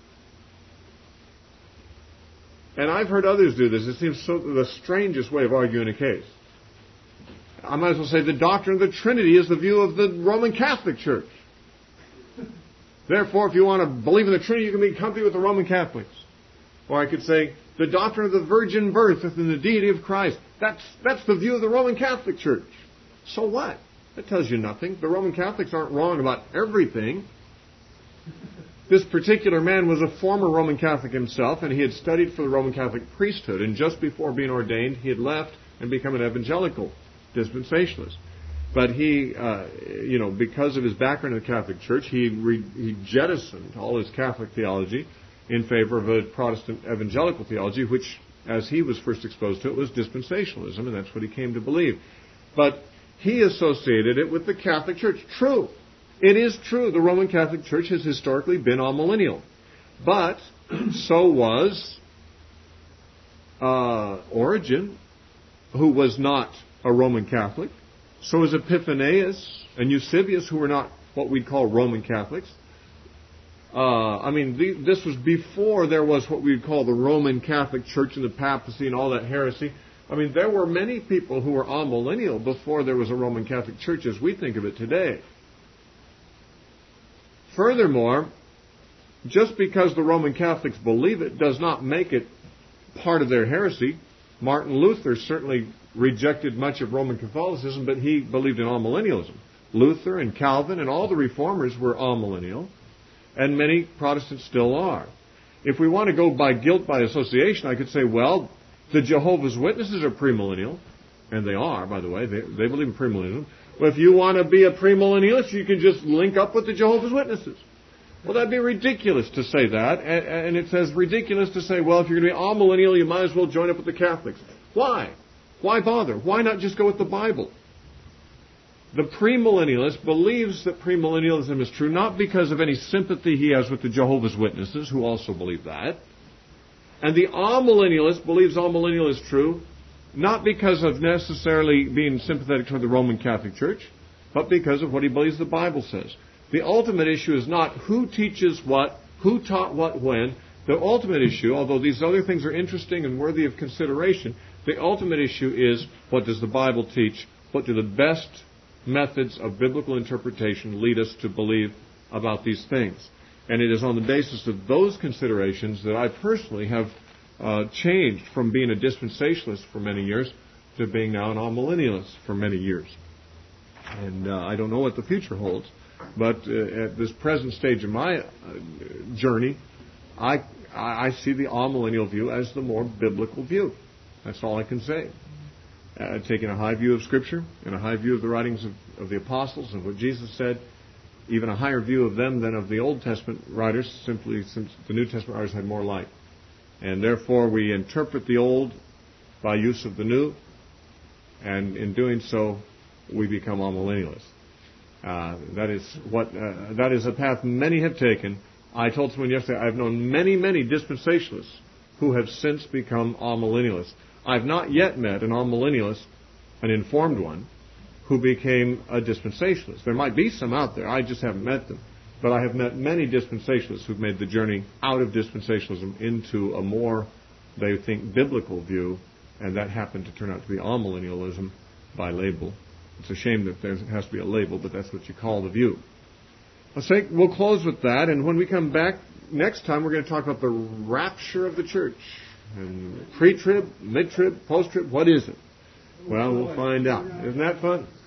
And I've heard others do this. It seems so the strangest way of arguing a case. I might as well say the doctrine of the Trinity is the view of the Roman Catholic Church. Therefore, if you want to believe in the Trinity, you can be in company with the Roman Catholics. Or I could say the doctrine of the virgin birth and the deity of Christ. That's, that's the view of the Roman Catholic Church. So what? That tells you nothing. The Roman Catholics aren't wrong about everything. This particular man was a former Roman Catholic himself, and he had studied for the Roman Catholic priesthood. And just before being ordained, he had left and become an evangelical dispensationalist. But he, uh, you know, because of his background in the Catholic Church, he, re- he jettisoned all his Catholic theology in favor of a Protestant evangelical theology, which, as he was first exposed to it, was dispensationalism, and that's what he came to believe. But he associated it with the Catholic Church. True. It is true. The Roman Catholic Church has historically been amillennial. But so was uh, Origen, who was not a Roman Catholic. So was Epiphanius and Eusebius, who were not what we'd call Roman Catholics. Uh, I mean, the, this was before there was what we'd call the Roman Catholic Church and the papacy and all that heresy. I mean, there were many people who were amillennial before there was a Roman Catholic Church as we think of it today. Furthermore, just because the Roman Catholics believe it does not make it part of their heresy. Martin Luther certainly rejected much of Roman Catholicism, but he believed in amillennialism. Luther and Calvin and all the reformers were amillennial, and many Protestants still are. If we want to go by guilt by association, I could say, well, the Jehovah's Witnesses are premillennial, and they are, by the way. They, they believe in premillennialism. Well, if you want to be a premillennialist, you can just link up with the Jehovah's Witnesses. Well, that'd be ridiculous to say that, and, and it's as ridiculous to say, well, if you're going to be amillennial, you might as well join up with the Catholics. Why? Why bother? Why not just go with the Bible? The premillennialist believes that premillennialism is true not because of any sympathy he has with the Jehovah's Witnesses, who also believe that. And the amillennialist believes amillennial is true not because of necessarily being sympathetic toward the Roman Catholic Church, but because of what he believes the Bible says. The ultimate issue is not who teaches what, who taught what when. The ultimate issue, although these other things are interesting and worthy of consideration, the ultimate issue is what does the Bible teach? What do the best methods of biblical interpretation lead us to believe about these things? And it is on the basis of those considerations that I personally have uh, changed from being a dispensationalist for many years to being now an amillennialist for many years. And uh, I don't know what the future holds, but uh, at this present stage of my uh, journey, I, I see the amillennial view as the more biblical view. That's all I can say. Uh, taking a high view of Scripture and a high view of the writings of, of the apostles and what Jesus said, even a higher view of them than of the Old Testament writers, simply since the New Testament writers had more light. And therefore we interpret the Old by use of the New, and in doing so, we become amillennialists. Uh, that is what uh, that is a path many have taken. I told someone yesterday I've known many, many dispensationalists who have since become amillennialists. I've not yet met an amillennialist, an informed one, who became a dispensationalist. There might be some out there. I just haven't met them. But I have met many dispensationalists who've made the journey out of dispensationalism into a more, they think, biblical view, and that happened to turn out to be amillennialism by label. It's a shame that there has to be a label, but that's what you call the view. Let's say we'll close with that, and when we come back next time, we're going to talk about the rapture of the church. And pre-trib, mid-trib, post-trib, what is it? Well, we'll find out. Isn't that fun?